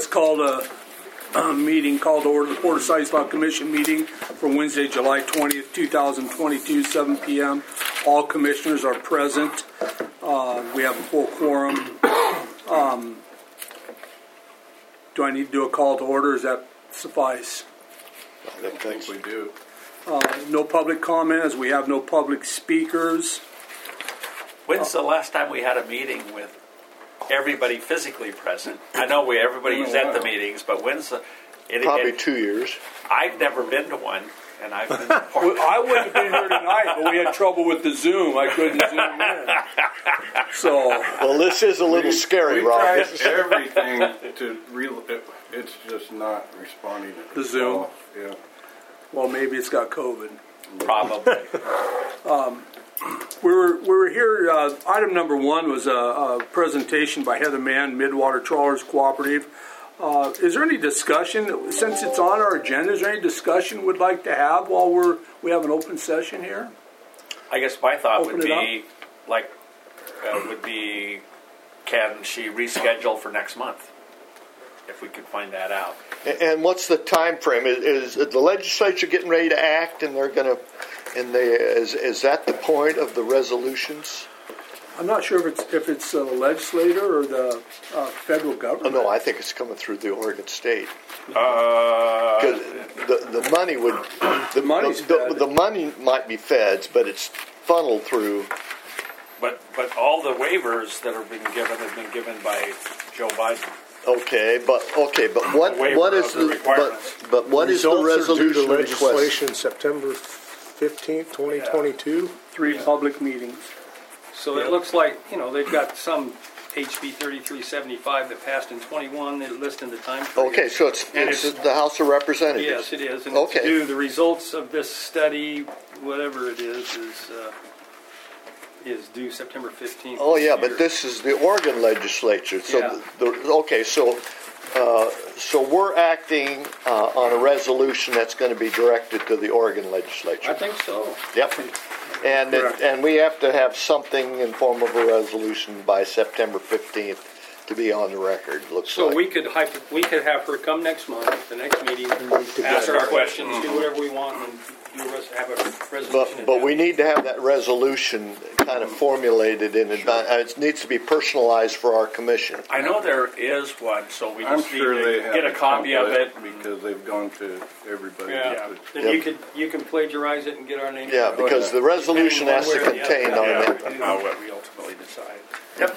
call a meeting called to order the Port of Sizelock Commission meeting for Wednesday, July 20th, 2022, 7 p.m. All commissioners are present. We have a full quorum. Do I need to do a call to order? Does that suffice? I don't think we do. No public comment, as we have no public speakers. When's the last time we had a meeting with everybody physically present? I know everybody's at the meetings, but when's the... Probably 2 years. I've never been to one, and I've been... Well, I wouldn't have been here tonight, but we had trouble with the Zoom. I couldn't Zoom in. So... Well, this is a little scary, Rob. We tried everything to... It's just not responding. The Zoom? Yeah. Well, maybe it's got COVID. Probably. We were here, item number one was a presentation by Heather Mann, Midwater Trawlers Cooperative. Is there any discussion, since it's on our agenda, is there any discussion we'd like to have while we have an open session here? I guess my thought Open would be, can she reschedule for next month? If we could find that out. And what's the time frame? Is the legislature getting ready to act, and they're going to? Is that the point of the resolutions? I'm not sure if it's the legislator or the federal government. Oh, no, I think it's coming through the Oregon State. Because the money would the money might be feds, but it's funneled through. But all the waivers that have been given by Joe Biden. Okay, but what is the resolution legislation September 15th, 2022? 3 public meetings. So it looks like, they've got some HB 3375 that passed in 21. They're listing the time period. Okay, so it's the House of Representatives. Yes, it is. And okay. It's due. The results of this study, whatever it is due September 15th. Oh, yeah, but this is the Oregon legislature. So, yeah. So we're acting on a resolution that's going to be directed to the Oregon legislature. I think so. Yep. And we have to have something in form of a resolution by September 15th to be on the record. So we could have her come next month, at the next meeting, ask our questions, do whatever we want, and have a resolution. But we need to have that resolution kind of formulated in advance. It needs to be personalized for our commission. I know there is one, so we I'm just sure need they to have get a copy of it. because they've gone to everybody. Yeah. Then you can plagiarize it and get our name. Yeah, because the resolution has to contain on it. What we ultimately decide. Yep.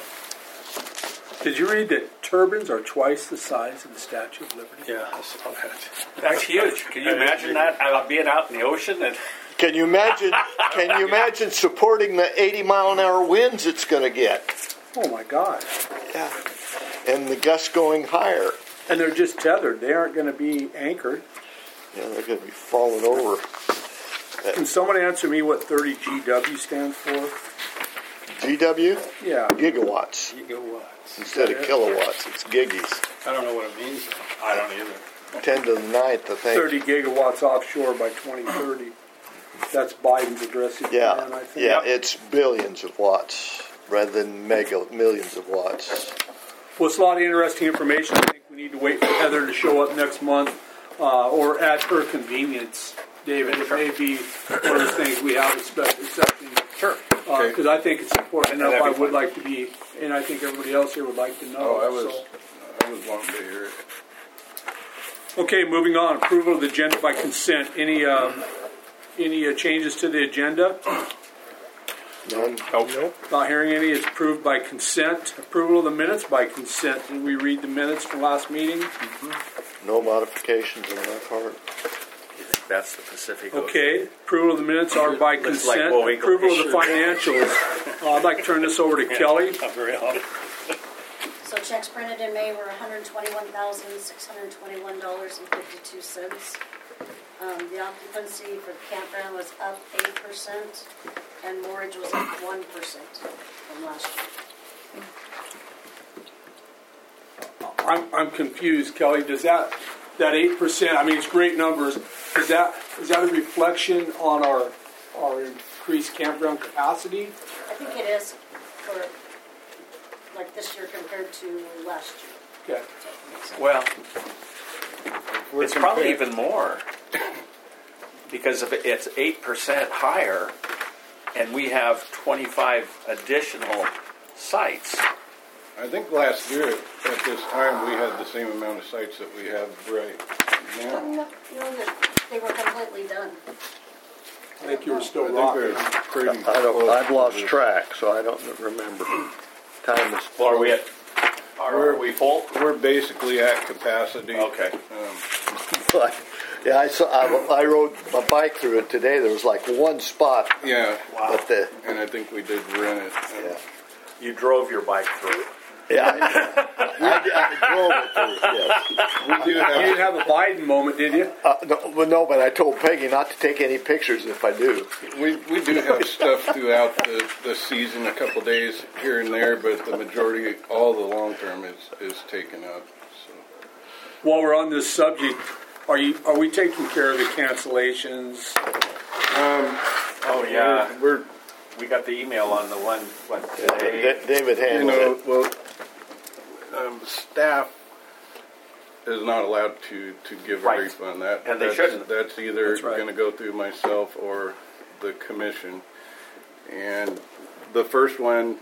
Did you read that turbines are twice the size of the Statue of Liberty? Yeah, I saw that. That's huge. Can you imagine that? Being out in the ocean and... Can you imagine supporting the 80-mile-an-hour winds it's going to get? Oh my God! Yeah, and the gusts going higher. And they're just tethered; they aren't going to be anchored. Yeah, they're going to be falling over. Can someone answer me what 30 GW stands for? GW? Yeah, Gigawatts. Instead of kilowatts, it's giggies. I don't know what it means. I don't either. 10 to the 9th, I think. 30 gigawatts offshore by 2030. That's Biden's aggressive plan, I think. Yeah, it's billions of watts rather than millions of watts. Well, it's a lot of interesting information. I think we need to wait for Heather to show up next month or at her convenience. David, it may be one of those things we have a special exception. Sure. Because I think it's important enough. I would like to be, and I think everybody else here would like to know. I was wanting to hear it. Okay, moving on. Approval of the agenda by consent. Any changes to the agenda? None. Nope. Not hearing any. It's approved by consent. Approval of the minutes by consent. Did we read the minutes from last meeting? Mm-hmm. No modifications on my part. You think that's the Pacific Ocean? Okay. Approval of the minutes are by consent. Like approval of the financials. I'd like to turn this over to Kelly. So checks printed in May were $121,621.52. The occupancy for the campground was up 8%, and mortgage was up 1% from last year. I'm confused, Kelly. Does that 8%? I mean, it's great numbers. Is that a reflection on our increased campground capacity? I think it is for like this year compared to last year. Okay. Well, We're it's probably comparing- even more because if it's 8% higher, and we have 25 additional sites. I think last year at this time we had the same amount of sites that we have right now. No, they were completely done. I think you were still I think rocking. they're pretty I've close lost to this. track, so I don't remember. Time is. Well, are we full? We're basically at capacity. Okay. Yeah, I rode my bike through it today. There was like one spot, Yeah. but And I think we did rent it. yeah. You drove your bike through. Yeah, I drove it through, yes. We do You didn't have, have a Biden moment, did you? No, but I told Peggy not to take any pictures if I do. we do have stuff throughout the season, a couple days here and there, but the majority, all the long term is taken up. So. While we're on this subject, are we taking care of the cancellations? Oh yeah, we got the email on the one today. David You handled know, it. well, staff is not allowed to give Right. a refund. And they shouldn't. That's either That's right. going to go through myself or the commission. And the first one,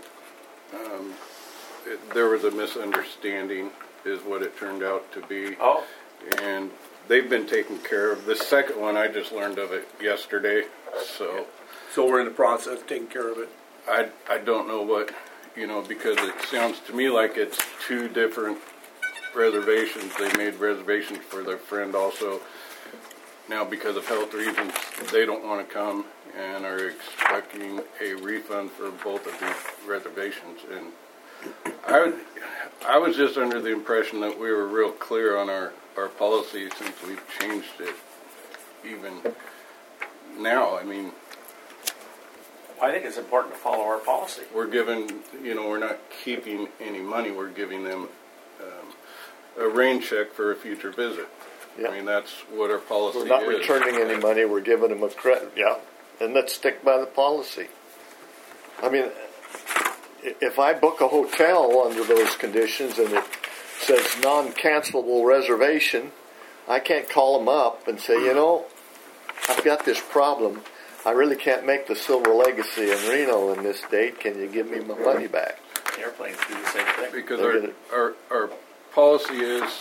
there was a misunderstanding, is what it turned out to be. Oh, And they've been taken care of. The second one, I just learned of it yesterday, so. So we're in the process of taking care of it. I don't know what, because it sounds to me like it's two different reservations. They made reservations for their friend also. Now, because of health reasons, they don't want to come and are expecting a refund for both of these reservations. And I was just under the impression that we were real clear on our policy since we've changed it even now. I mean, I think it's important to follow our policy. we're given, we're not keeping any money. We're giving them a rain check for a future visit. Yeah. I mean, that's what our policy We're not is. returning any money. We're giving them a credit. Yeah, and let's stick by the policy. I mean, if I book a hotel under those conditions and it says non-cancelable reservation, I can't call them up and say, I've got this problem. I really can't make the Silver Legacy in Reno in this date. Can you give me my money back? Airplanes do the same thing. Because They're gonna- our policy is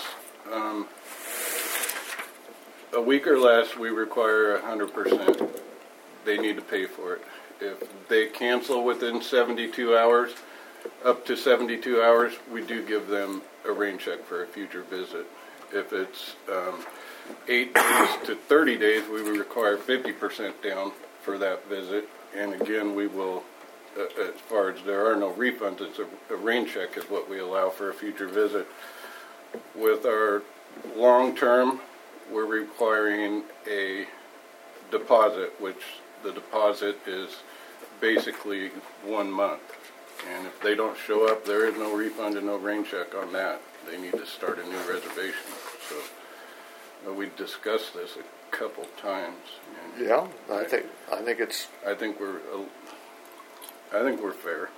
a week or less, we require 100%. They need to pay for it. If they cancel within 72 hours, up to 72 hours, we do give them a rain check for a future visit. If it's 8 days to 30 days, we will require 50% down for that visit. And again, we will, as far as there are no refunds, it's a rain check is what we allow for a future visit. With our long term, we're requiring a deposit, which the deposit is basically 1 month. And if they don't show up, there is no refund and no rain check on that. They need to start a new reservation. So we discussed this a couple times. And Yeah, I think it's. I think we're fair.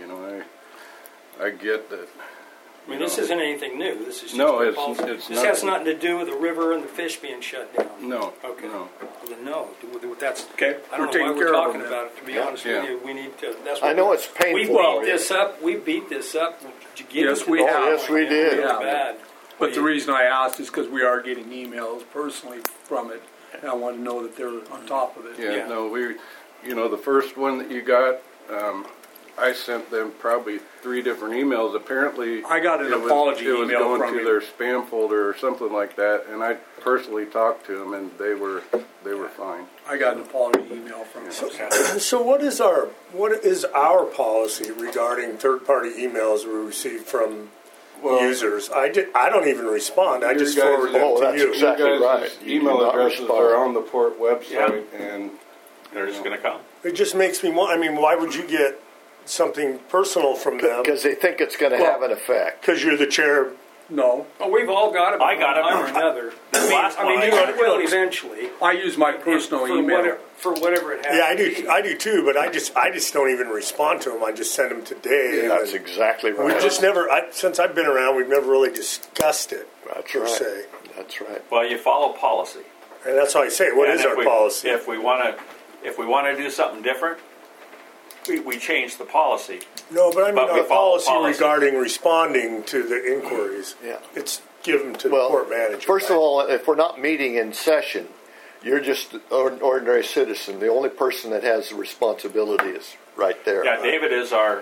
I get that. I mean, this isn't anything new. This is just No, our it's policy. it's This not. has nothing to do with the river and the fish being shut down. No. Okay. No. Then no, that's Okay, I we're don't know taking why care we're of talking them about it. To be Yeah. honest Yeah. with you, we need to. That's I what know it's we painful. beat this up. We beat this up. To get Yes, it to we the have. point. Yes, we did. It was Yeah. bad. But the reason I asked is because we are getting emails personally from it, and I want to know that they're on top of it. Yeah, Yeah. no, the first one that you got, I sent them probably 3 different emails. Apparently, I got an it was apology going email from to him. their spam folder or something like that, and I personally talked to them, and they were fine. I got an apology email from him. So what is our policy regarding third-party emails we receive from users? I don't even respond. I Your just guys' forward them Oh, to that's you. exactly You guys' right. You email do not addresses respond. are on the port website, and They're just going to come. It just makes me want. I mean, why would you get something personal from them? Because they think it's going to have an effect. Because you're the chair No. Oh, we've all got it. I got it. One or another. Last I mean, one I you got. will eventually. I use my personal For email. for whatever it has. Yeah, I to do. be. I do too. But I just don't even respond to them. I just send them today. That's exactly right. We've just never. Since I've been around, we've never really discussed it That's per right. se. That's right. Well, you follow policy. And that's why I say, what And is if our policy? If we want to do something different, we change the policy. No, but I mean But we our follow policy policy. regarding responding to the inquiries. Yeah. It's given to the Well, court manager. first of all, if we're not meeting in session, you're just an ordinary citizen. The only person that has the responsibility is right there. Yeah, David's our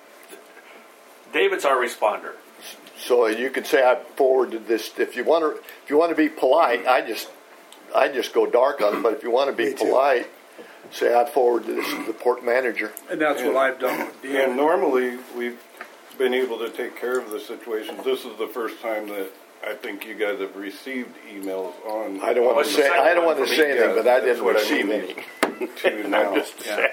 responder. So you can say I forwarded this. If you want to be polite, I just go dark on it. But if you want to be Me too. polite, say I forwarded this to the port manager. And that's what I've done with And Dan. normally, we've been able to take care of the situation. This is the first time that I think you guys have received emails on. I don't want What's to the say second I don't one want to for say me? anything, but I That's didn't what I receive mean. any. To now. Yeah.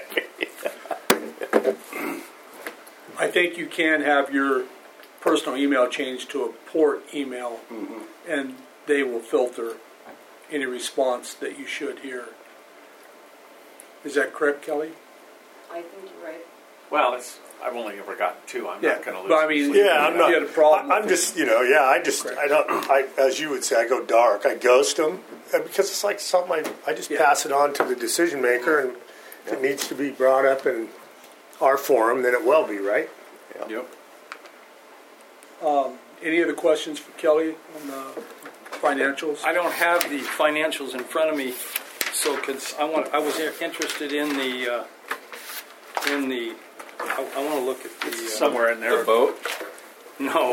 I think you can have your personal email changed to a port email, and they will filter any response that you should hear. Is that correct, Kelly? I think you're right. Well, I've only ever gotten two. I'm not going to lose. But I mean, Yeah, I'm if not. you had a problem. I'm just, I don't. As you would say, I go dark. I ghost them because it's like something. I just pass it on to the decision maker, and if it needs to be brought up in our forum, then it will be, right? Yep. Any other questions for Kelly on the financials? I don't have the financials in front of me, so I was interested in the. I want to look at the. somewhere in there. The boat. No.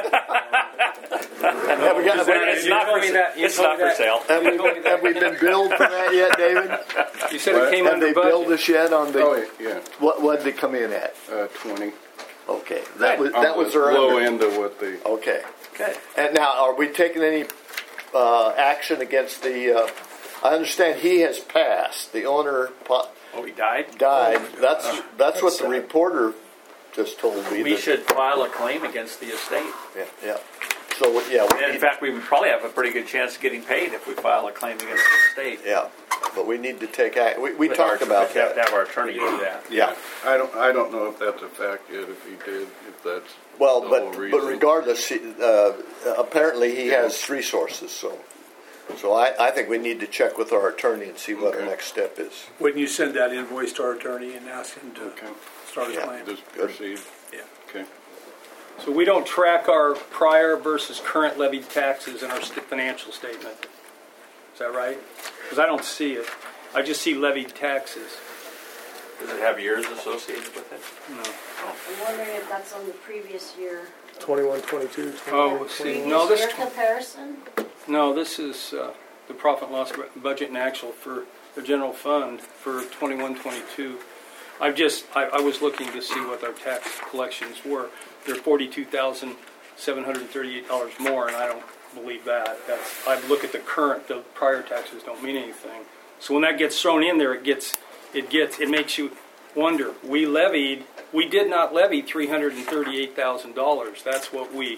Have we, got, It's not for sale. It's not for sale. have we been billed for that yet, David? You said it came Have under they billed budget. us yet on the? Oh, yeah. What did they come in at? 20. Okay, that was On the their low under. end of what they. Okay. Okay. And now, are we taking any action against the? I understand he has passed. The owner Oh, he died. died. That's what the sad. reporter just told me. We that- should file a claim against the estate. Yeah, yeah. So yeah, we And in need, fact, we would probably have a pretty good chance of getting paid if we file a claim against the estate. yeah. But we need to take act. We With talked our- about we have to that. have our attorney do that. Yeah. I don't know if that's a fact yet. If he did, if that's Well, the but whole reason. regardless, apparently he has resources. So I think we need to check with our attorney and see what our Okay. next step is. Wouldn't you send that invoice to our attorney and ask him to Okay. start a Yeah. claim? Just proceed. Yeah. Okay. So we don't track our prior versus current levied taxes in our financial statement. Is that right? Because I don't see it. I just see levied taxes. Does it have years associated with it? No. I'm wondering if that's on the previous year. 21, 22, Oh, see, Previous no, year comparison? this is the profit and loss budget and actual for the general fund for 21-22. I was looking to see what our tax collections were. They're $42,738 more, and I don't believe that. I look at the prior taxes don't mean anything. So when that gets thrown in there, it makes you wonder. We did not levy $338,000. That's what we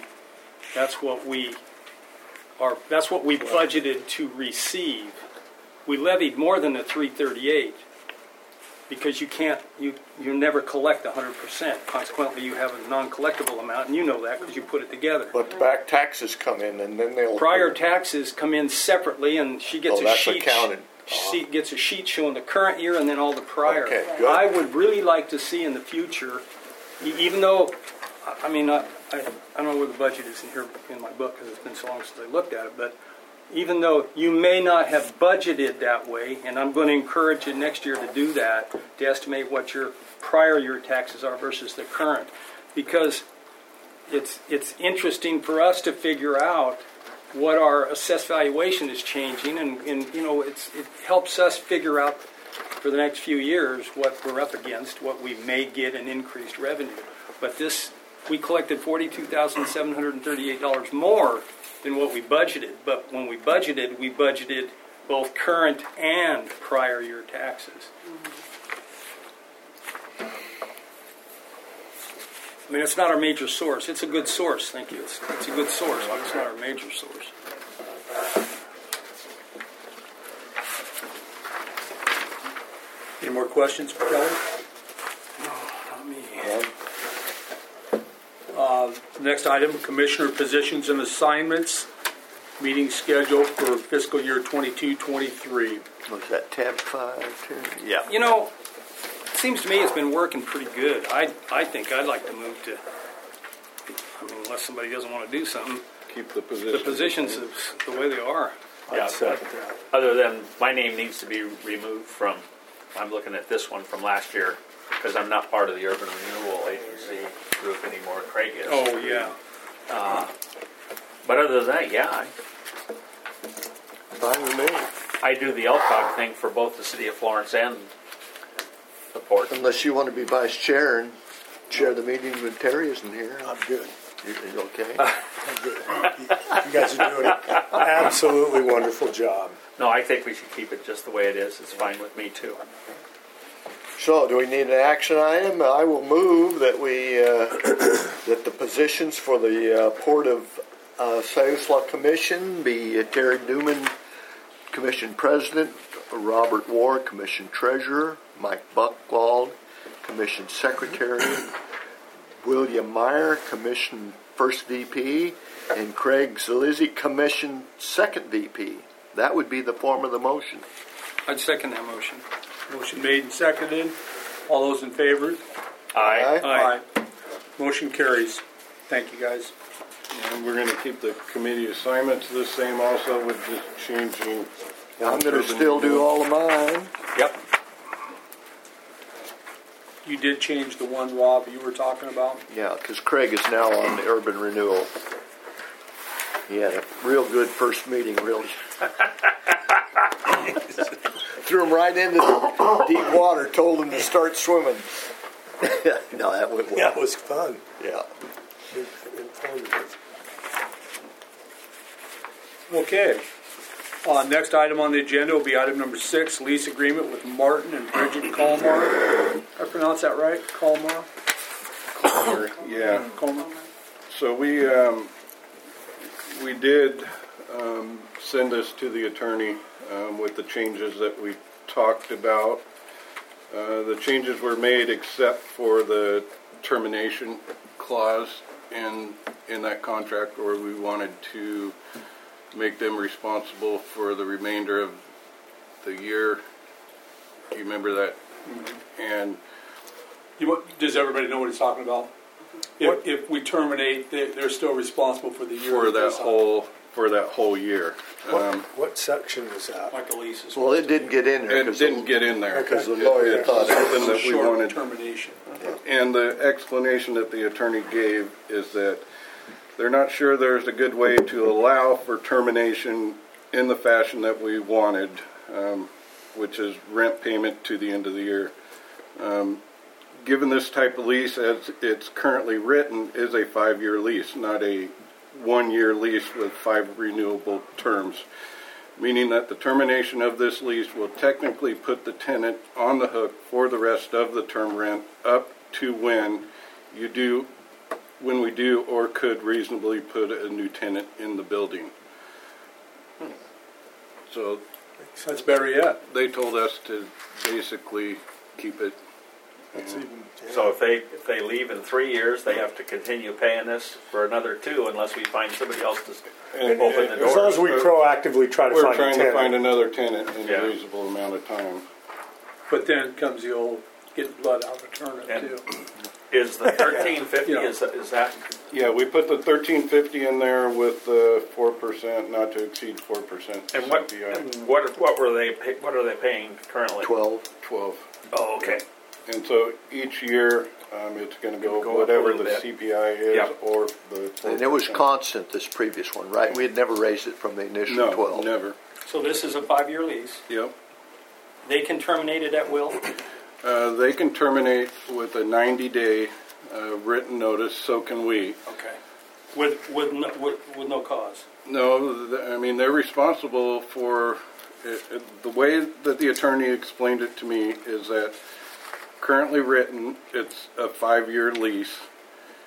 budgeted to receive. We levied more than the 338 because you never collect 100%. Consequently, you have a non-collectible amount, and you know that because you put it together. But the back taxes come in, and then they'll Prior taxes come in separately, and she gets Oh, a that's sheet. accounted. She gets a sheet showing the current year and then all the prior. Okay, good. I would really like to see in the future, even though, I mean, I don't know where the budget is in here in my book because it's been so long since I looked at it, but even though you may not have budgeted that way, and I'm going to encourage you next year to do that, to estimate what your prior year taxes are versus the current, because it's interesting for us to figure out what our assessed valuation is changing, and you know, it helps us figure out for the next few years what we're up against, what we may get in increased revenue. But we collected $42,738 more than what we budgeted. But when we budgeted both current and prior year taxes. I mean, it's not our major source. It's a good source, thank you. It's a good source, but it's not our major source. Any more questions for Kelly? Not me. Next item, commissioner positions and assignments. Meeting schedule for fiscal year 22-23. Was that tab 5? Yeah. You know, it seems to me it's been working pretty good. I think I'd like to move to, I mean, unless somebody doesn't want to do something, Keep the position. the positions the way they are. Yeah, other than my name needs to be removed from, I'm looking at this one from last year, because I'm not part of the Urban Renewal Agency group anymore. Craig is. Oh, yeah. But other than that, yeah, Fine with me. I do the LCOG thing for both the city of Florence and the port. Unless you want to be vice chair and chair the meeting when Terry isn't here. I'm good. You okay? I'm good. You guys are doing an absolutely wonderful job. No, I think we should keep it just the way it is. It's fine with me too. So, do we need an action item? I will move that we that the positions for the Port of Siuslaw Commission be Terry Newman, Commission President, Robert Ward, Commission Treasurer, Mike Buchwald, Commission Secretary, William Meyer, Commission First VP, and Craig Zalizzi, Commission Second VP. That would be the form of the motion. I'd second that motion. Motion made and seconded. All those in favor? Aye. Aye. Motion carries. Thank you, guys. And we're going to keep the committee assignments the same also with just changing. I'm going to still do all of mine. Yep. You did change the one, Rob, you were talking about? Yeah, because Craig is now on the urban renewal. He had a real good first meeting, really. Threw him right into the deep water, told him to start swimming. No, that went well. Yeah, it was fun. Yeah. Informative. Okay. Next item on the agenda will be item number 6, lease agreement with Martin and Bridget Colmar. I pronounce that right? Colmar? Yeah. Colmar. So we did send this to the attorney with the changes that we talked about. The changes were made except for the termination clause in that contract, where we wanted to make them responsible for the remainder of the year. Do you remember that? Mm-hmm. And does everybody know what he's talking about? If we terminate, they're still responsible for the year. For that whole year. What section was that? Like a lease. Well, it didn't get in there. It didn't get in there because the lawyer thought something that we short wanted. Termination. And the explanation that the attorney gave is that they're not sure there's a good way to allow for termination in the fashion that we wanted, which is rent payment to the end of the year. Given this type of lease, as it's currently written, is a 5-year lease, not a 1-year lease with 5 renewable terms, meaning that the termination of this lease will technically put the tenant on the hook for the rest of the term rent up to when we do or could reasonably put a new tenant in the building. So That's better yet. they told us to basically keep it. So if they leave in 3 years, they have to continue paying this for another 2 unless we find somebody else to open the door. As long as we proactively try to We're find a trying to tenant. find another tenant in Yeah. a reasonable amount of time. But then comes the old get blood out of a turnip, And- too. Is the 1350, Yeah. is that? Yeah, we put the 1350 in there with the 4%, not to exceed 4%. And what are they paying currently? 12. Oh, okay. And so each year, it's going to go Go up a whatever little the bit. CPI is, Yep. or the 4%. And it was constant, this previous one, right? We had never raised it from the initial No, 12. never. So this is a 5-year lease. Yep. They can terminate it at will. They can terminate with a 90-day written notice, so can we. Okay. With no cause. No, I mean, they're responsible for the way that the attorney explained it to me is that currently written, it's a 5-year lease,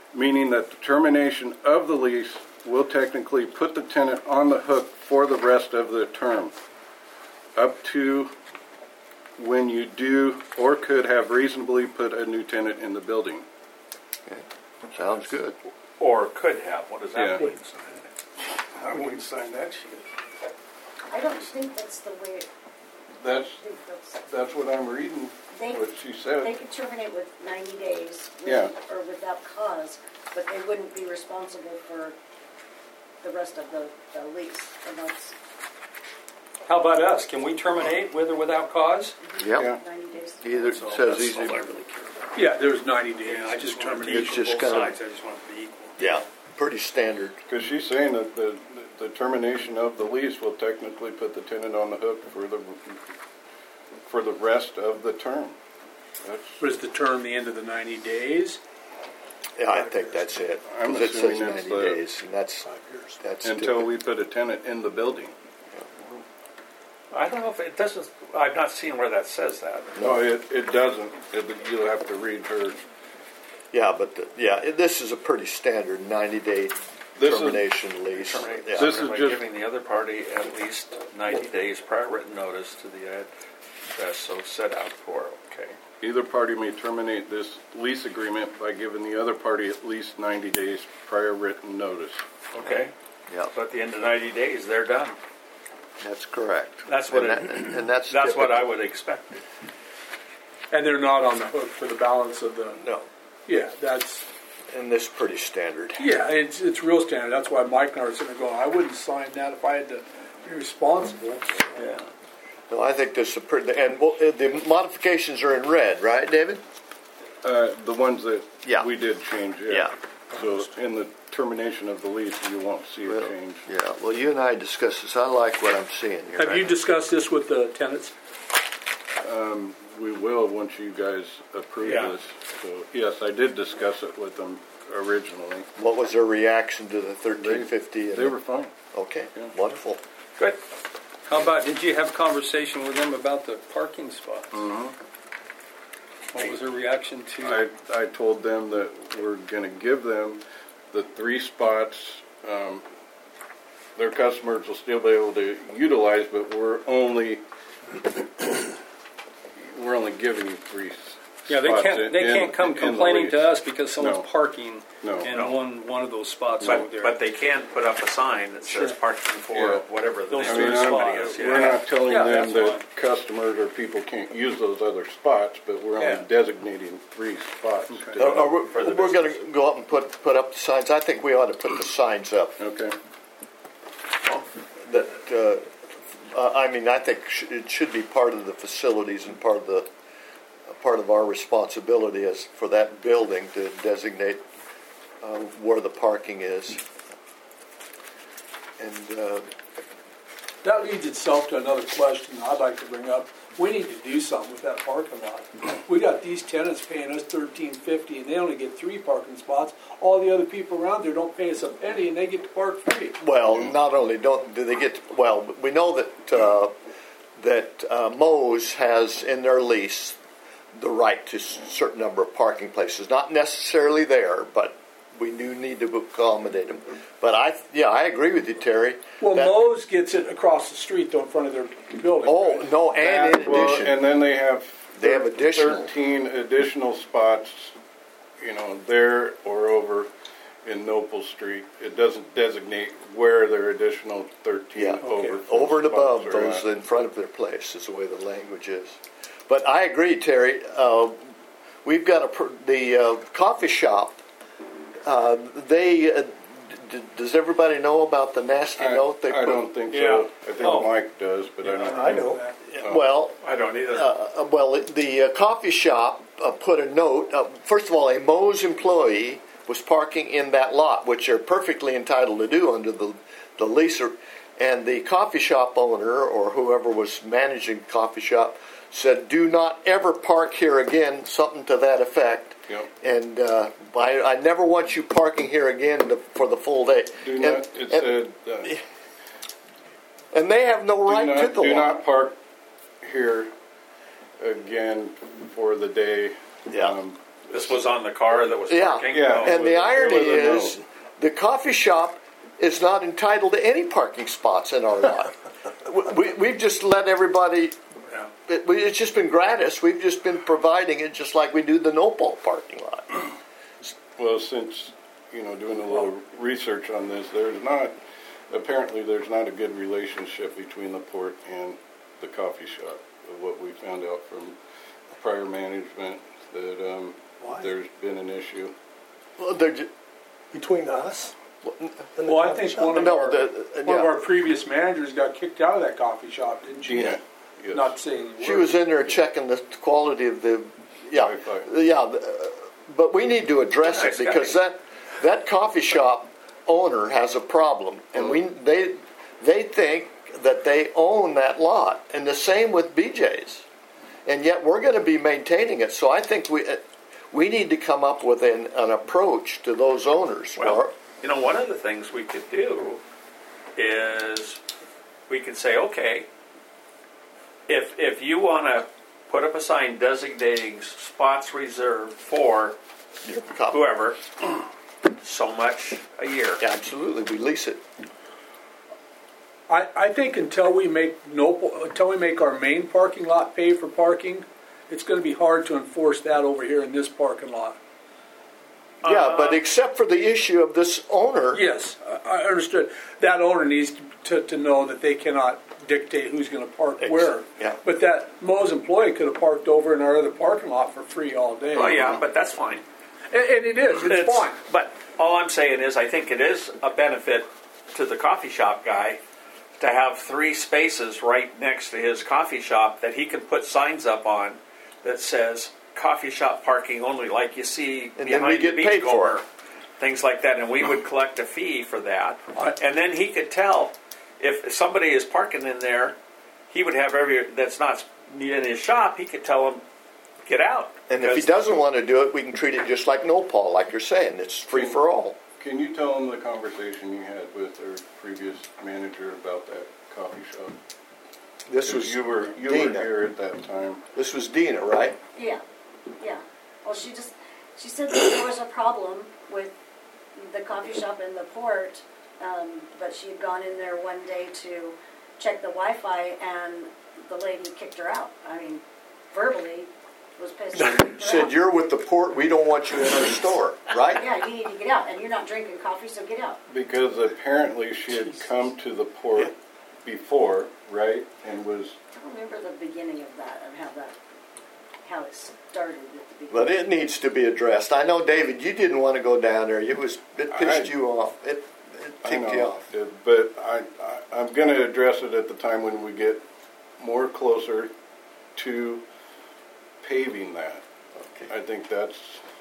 meaning that the termination of the lease will technically put the tenant on the hook for the rest of the term, up to when you do or could have reasonably put a new tenant in the building. Okay. Sounds good. Or could have. What does that Yeah. mean? I wouldn't sign that shit. I don't think that's the way. That's I think that's what I'm reading. They, What she they said. could terminate with 90 days Yeah. or without cause, but they wouldn't be responsible for the rest of the lease. And that's How about us? Can we terminate with or without cause? Yep. Yeah. 90 days. Either So says that's easy. all I really care about. Yeah, there's 90 days. Yeah, I just want it to be It's equal just both kind of- sides. I just want it to be equal. Yeah, pretty standard. Because she's saying that the termination of the lease will technically put the tenant on the hook for the rest of the term. That's, Was the term the end of the 90 days? Yeah, I think that's it. I'm 'Cause it says assuming that's 90 the- days, and that's until typical. we put a tenant in the building. I don't know if it doesn't. I'm not seeing where that says that. No, it doesn't. You'll have to read hers. Yeah, but this is a pretty standard 90-day This is- termination lease. Terminate Yeah. This is by just- giving the other party at least 90 days prior written notice to the address so set out for. Okay. Either party may terminate this lease agreement by giving the other party at least 90 days prior written notice. Okay. Yeah, So at the end of 90 days, they're done. that's correct. That's what and, it- and that's That's what I typical. would expect. And they're not on the hook for the balance of the. No, Yeah, that's. and this is pretty standard. Yeah, it's real standard. That's why Mike and I are sitting there going, I wouldn't sign that if I had to be responsible. Yeah. No, I think this is a pretty, and the modifications are in red, right, David? The ones that Yeah. we did change, yeah. Yeah. So in the termination of the lease, you won't see a change. Yeah, well, you and I discussed this. I like what I'm seeing here. Have you discussed this with the tenants? We will once you guys approve Yeah. this. So yes, I did discuss it with them originally. What was their reaction to the 1350? They were fine. Okay, Yeah. wonderful. Good. How about, did you have a conversation with them about the parking spots? Mm-hmm. What was their reaction to? I told them that we're going to give them the 3 spots. Their customers will still be able to utilize, but we're only giving you 3 Yeah, they spots can't come in the complaining lease. to us because someone's No. parking No. in No. one of those spots over there. But they can put up a sign that says Sure. parking for Yeah. whatever the Those name three of somebody spots. is. We're Yeah. not telling Yeah, them that's that fine. customers or people can't use those other spots, but we're Yeah. only designating 3 spots. Okay. We're going to go up and put up the signs. I think we ought to put the signs up. Okay. That I mean, I think it should be part of the facilities and part of our responsibility as for that building to designate where the parking is. And That leads itself to another question I'd like to bring up. We need to do something with that parking lot. We got these tenants paying us $13.50, and they only get 3 parking spots. All the other people around there don't pay us a penny, and they get to park free. well, not only do they get well, we know that Moe's has in their lease the right to a certain number of parking places. Not necessarily there, but we do need to accommodate them. But I agree with you, Terry. Well, that- Moe's gets it across the street, though, in front of their building. Oh right? no, and in Well, addition, and then they have additional. 13 additional spots, there or over in Noble Street. It doesn't designate where their additional 13 Yeah, over and above those in front of their place is the way the language is. But I agree, Terry. We've got the coffee shop. Does everybody know about the nasty note they put? I don't think so. Yeah. I think Mike does, but I don't. I know. Well, I don't either. the coffee shop put a note. First of all, a Moe's employee was parking in that lot, which they're perfectly entitled to do under the lease. And the coffee shop owner or whoever was managing the coffee shop said, "Do not ever park here again," something to that effect. Yep. And I never want you parking here again for the full day. Do not. It said. And they have no right to the Do lot. not park here again for the day. Yeah. This was on the car that was Yeah, parking? yeah. and the irony There was a is, note. the coffee shop is not entitled to any parking spots in our lot. We've just let everybody. Yeah. It's just been gratis. We've just been providing it, just like we do the Nopal parking lot. Well, since, doing a little research on this, apparently there's not a good relationship between the port and the coffee shop. What we found out from prior management, that Why? there's been an issue. Well, they're just, Between us? and the Well, I coffee think shop? one of No, our our previous managers got kicked out of that coffee shop, didn't she? Gina, yes. Not saying She was in there checking the quality of the, Wi-Fi. but we need to address Nice it because that coffee shop owner has a problem, and they think that they own that lot, and the same with BJ's, and yet we're going to be maintaining it. So I think we need to come up with an approach to those owners. Well, one of the things we could do is we could say, okay, if you want to put up a sign designating spots reserved for whoever, so much a year. Yeah, absolutely, we lease it. I think until we make our main parking lot pay for parking, it's going to be hard to enforce that over here in this parking lot. Yeah, but except for the issue of this owner. Yes, I understood. That owner needs to know that they cannot dictate who's going to park where. Yeah. But that Moe's employee could have parked over in our other parking lot for free all day. Well, yeah, but that's fine. And it is. It's fine. But all I'm saying is I think it is a benefit to the coffee shop guy to have 3 spaces right next to his coffee shop that he can put signs up on that says coffee shop parking only, like you see And then behind we get the paid for Beachcomber, it. things like that, and we would collect a fee for that. And then he could tell if somebody is parking in there, he would have that's not in his shop, he could tell them, get out. And if he doesn't want to do it, we can treat it just like Nopal, like you're saying. It's free for all. Can you tell them the conversation you had with our previous manager about that coffee shop? This was you were Dina. here at that time. This was Dina, right? Yeah. Well, she said that there was a problem with the coffee shop in the port, but she had gone in there one day to check the Wi-Fi, and the lady kicked her out. I mean, verbally was pissed. Said, you're with the port, we don't want you in our store, right? Yeah, you need to get out, and you're not drinking coffee, so get out. Because apparently she had come to the port before, right? And was... I don't remember the beginning of that, of how it started at the beginning. But it needs to be addressed. I know, David, you didn't want to go down there. It pissed you off. It ticked you off. But I'm going to address it at the time when we get more closer to paving that. Okay. I think that's...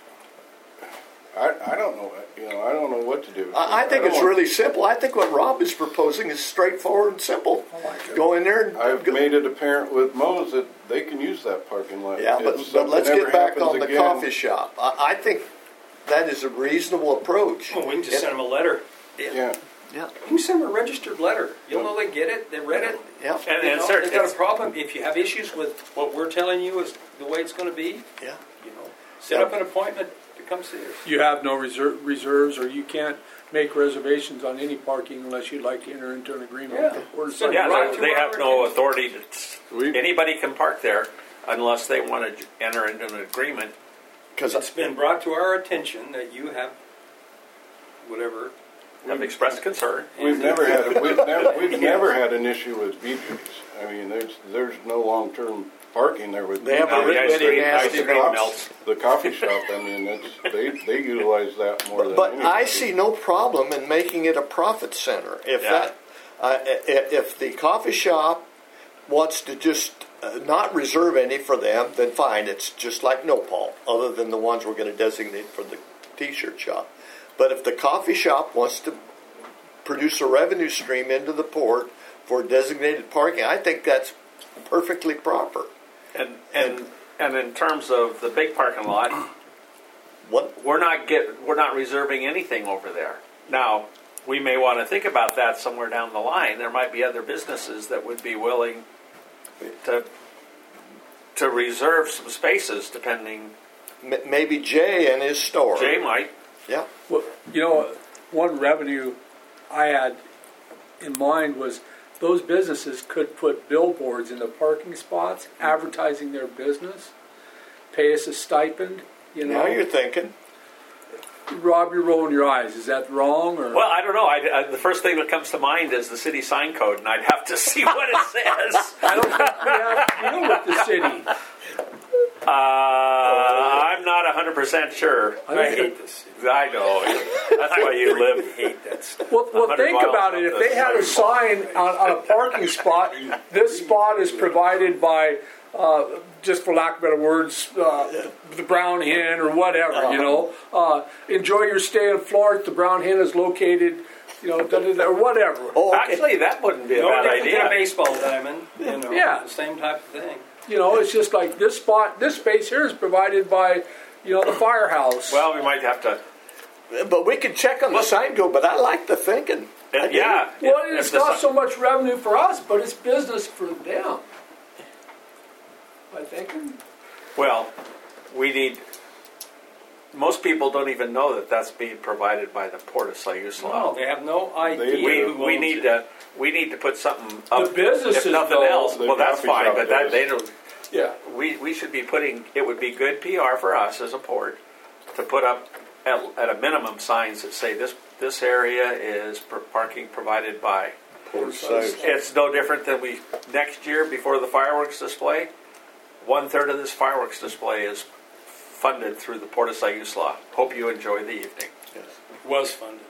I don't know. I don't know what to do. I think it's really simple. I think what Rob is proposing is straightforward and simple. Go in there and... I've made it apparent with Moe's that they can use that parking lot. Yeah, but let's get back on the coffee shop. I think that is a reasonable approach. Well, we can just send them a letter. Yeah. Yeah. You can send them a registered letter. You'll know they get it, they read it. Yeah. And You know, it's if they've got a problem, if you have issues with what we're telling you is the way it's going to be, Yeah. set up an appointment to come see us. You have no reserves, or you can't make reservations on any parking unless you'd like to enter into an agreement. Yeah. Or something. Yeah, Right they to have our no attention. authority We- anybody can park there unless they want to enter into an agreement. Because It's been brought to our attention that you have whatever. Have expressed concern. We've never had an issue with BJ's. I mean, there's no long-term parking there with They have Now a the really ice cream nasty melts. melts. the coffee shop. I mean, they utilize that more than But anything. I see no problem in making it a profit center. If the coffee shop wants to just not reserve any for them, then fine. It's just like Nopal, other than the ones we're going to designate for the T-shirt shop. But if the coffee shop wants to produce a revenue stream into the port for designated parking, I think that's perfectly proper. And in terms of the big parking lot, What? we're not reserving anything over there. Now, we may want to think about that somewhere down the line. There might be other businesses that would be willing to reserve some spaces, depending maybe Jay and his store. Jay might. Yeah. Well, you know, one revenue I had in mind was those businesses could put billboards in the parking spots, advertising their business, pay us a stipend. You know, Now you're thinking. Rob, you're rolling your eyes. Is that wrong? Or Well, I don't know. The first thing that comes to mind is the city sign code, and I'd have to see what it says. I don't think we have to deal with the city. I'm not 100% sure. I hate this. I know. That's why you I live. hate that stuff. Well, 100 think miles about it. up If the they had a sign on a parking spot, this spot is provided by, just for lack of better words, the Brown Hen or whatever, you know. Enjoy your stay in Florence. The Brown Hen is located, you know, or whatever. Oh, okay. Actually, that wouldn't be a No bad different than a idea. baseball diamond. You know, Yeah. the same type of thing. You know, it's just like this spot, this space here is provided by, you know, the firehouse. Well, we might have to. But we could check on the sign code, but I like the thinking. I do. Yeah. Well, if it's the not si- so much revenue for us, but it's business for them. I think. Well, we need. Most people don't even know that that's being provided by the Port of Siuslaw. No, they have no idea. They do. who We owns need it. to. We need to put something up. The businesses if nothing know. else. The Well, that's coffee fine, shop but that does. they don't. Yeah. We should be putting. It would be good PR for us as a port to put up at a minimum signs that say this area is parking provided by. It's no different than we next year before the fireworks display. 1/3 of this fireworks display is funded through the Port of Siuslaw. Hope you enjoy the evening. Was funded.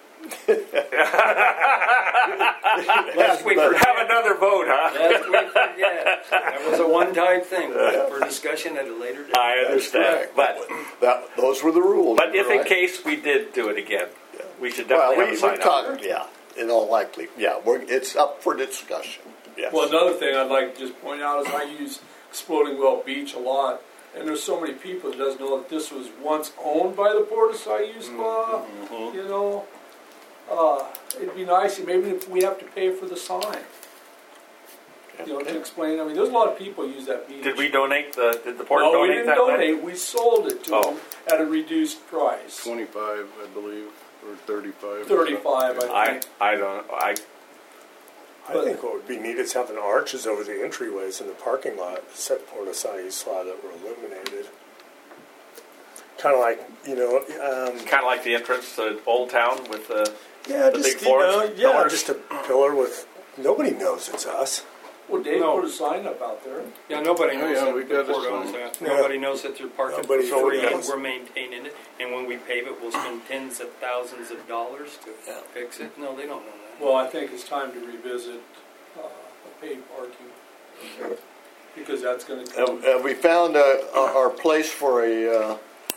Lest we But- forget. Have another vote, huh? Lest we forget. That was a one-time thing for discussion at a later date. I understand, correct. but Those were the rules. if in right? case we did do it again, we should Well, definitely we have a sign up. talked, yeah, in all likely, yeah, it's up for discussion. Yes. Well, another thing I'd like to just point out is I use Exploding Well Beach a lot, and there's so many people that doesn't know that this was once owned by the Port of Siuslaw. You know, it'd be nice, maybe if we have to pay for the sign. You know, to explain. I mean, there's a lot of people use that beach. Did we donate did the port No, we donate didn't that? donate. We sold it to Oh. them at a reduced price. 25, I believe, or 35. 35, I think. I don't. I think what would be neat is having arches over the entryways in the parking lot, except Port of Siuslaw, that were illuminated. Kind of like, you know, Kind of like the entrance to Old Town with the. yeah, The just big forest pillars. just a pillar with. Nobody knows it's us. Well, Dave No. put a sign up out there. Yeah, nobody knows yeah, that we the got a port owns sign. that. Yeah. Nobody knows that they're parking Nobody for free and knows. we're maintaining it. And when we pave it, we'll spend tens of thousands of dollars to Yeah. fix it. No, they don't know that. Well, I think it's time to revisit paid parking because that's going to come. Have we found our place for a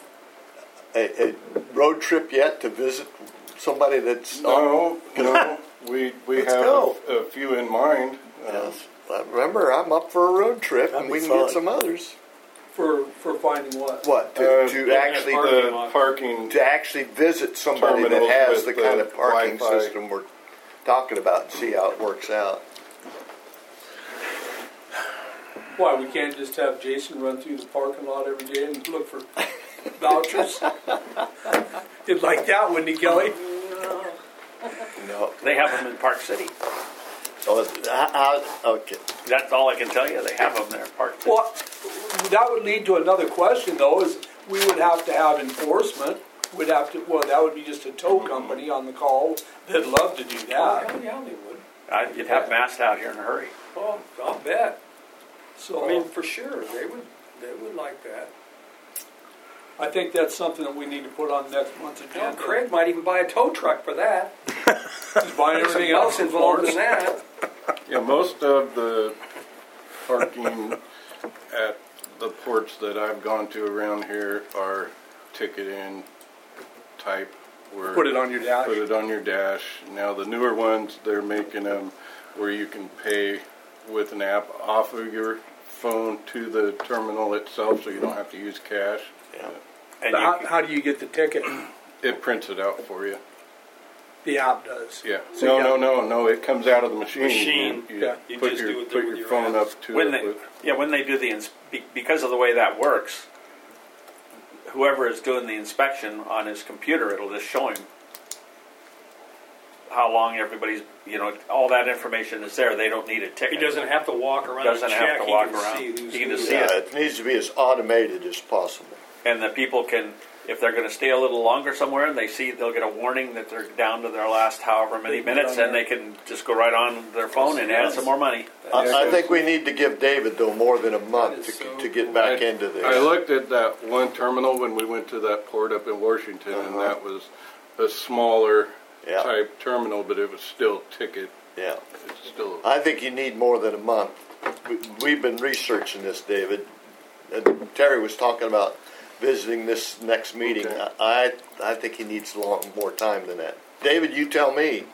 road trip yet to visit somebody that's No, we Let's have go. a few in mind. Yes. Well, remember, I'm up for a road trip, That'd and be we can get fun. some others. For finding what? What to Uh, actually the parking. to actually visit somebody that Terminals has the with kind the of parking Wi-Fi. system we're talking about, and see how it works out. Why, we can't just have Jason run through the parking lot every day and look for vouchers? He'd like that, wouldn't he, Kelly? No. They have them in Park City. Okay. That's all I can tell you. They have them there in Park City. Well, that would lead to another question, though, is we would have to have enforcement. We'd have to, well, that would be just a tow company on the call. They'd love to do that. Yeah, they would. You'd have massed out here in a hurry. Oh, I'll bet. So I mean, for sure, they would like that. I think that's something that we need to put on next month's Now, agenda. Craig might even buy a tow truck for that. He's buying everything Some else bucks involved in Florence. that. Yeah, most of the parking at the ports that I've gone to around here are ticket-in type. Where Put it on your dash. Put it on your dash. Now the newer ones, they're making them where you can pay with an app off of your phone to the terminal itself, so you don't have to use cash. Yeah. And How do you get the ticket? It prints it out for you. The app does. Yeah. So you No. It comes out of the machine. Machine. You, Yeah. You put just your do it put with your your phone app. up to when it. they with- when they do because of the way that works, whoever is doing the inspection on his computer, it'll just show him how long everybody's, all that information is there. They don't need a ticket. He doesn't have to walk around Doesn't and have check. to He walk can around. see who's He can who. just see Yeah, it. it needs to be as automated as possible. And the people can, if they're going to stay a little longer somewhere and they'll get a warning that they're down to their last however many minutes, and they can just go right on their phone and add some more money. I think we need to give David, though, more than a month to get back into this. I looked at that one terminal when we went to that port up in Washington, and that was a smaller Yeah. type terminal, but it was still ticket. Yeah. It's still. I think you need more than a month. We've been researching this, David. Terry was talking about visiting this next meeting. Okay. I think he needs more time than that. David, you tell me.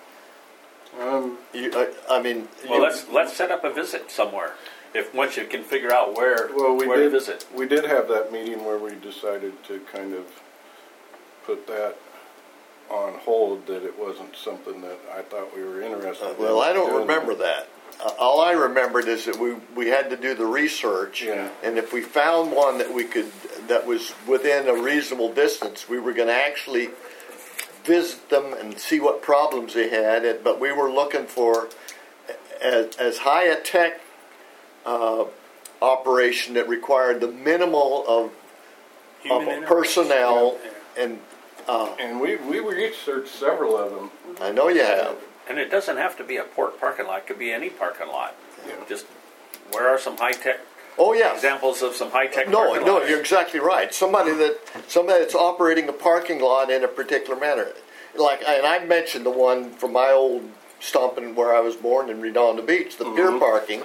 Let's set up a visit somewhere. Once you can figure out where we to did visit. We did have that meeting where we decided to kind of put that on hold, that it wasn't something that I thought we were interested in. Well, I don't doing remember that. All I remembered is that we had to do the research, Yeah. and if we found one that was within a reasonable distance, we were going to actually visit them and see what problems they had. But we were looking for as high a tech operation that required the minimal of Human personnel, interaction. and And we researched several of them. I know you have. And it doesn't have to be a port parking lot. It could be any parking lot. Yeah. Just where are some high-tech Oh yeah. examples of some high-tech No, parking no, lots? you're exactly right. Somebody that's operating a parking lot in a particular manner. And I mentioned the one from my old stomping where I was born in Redondo Beach, the pier parking.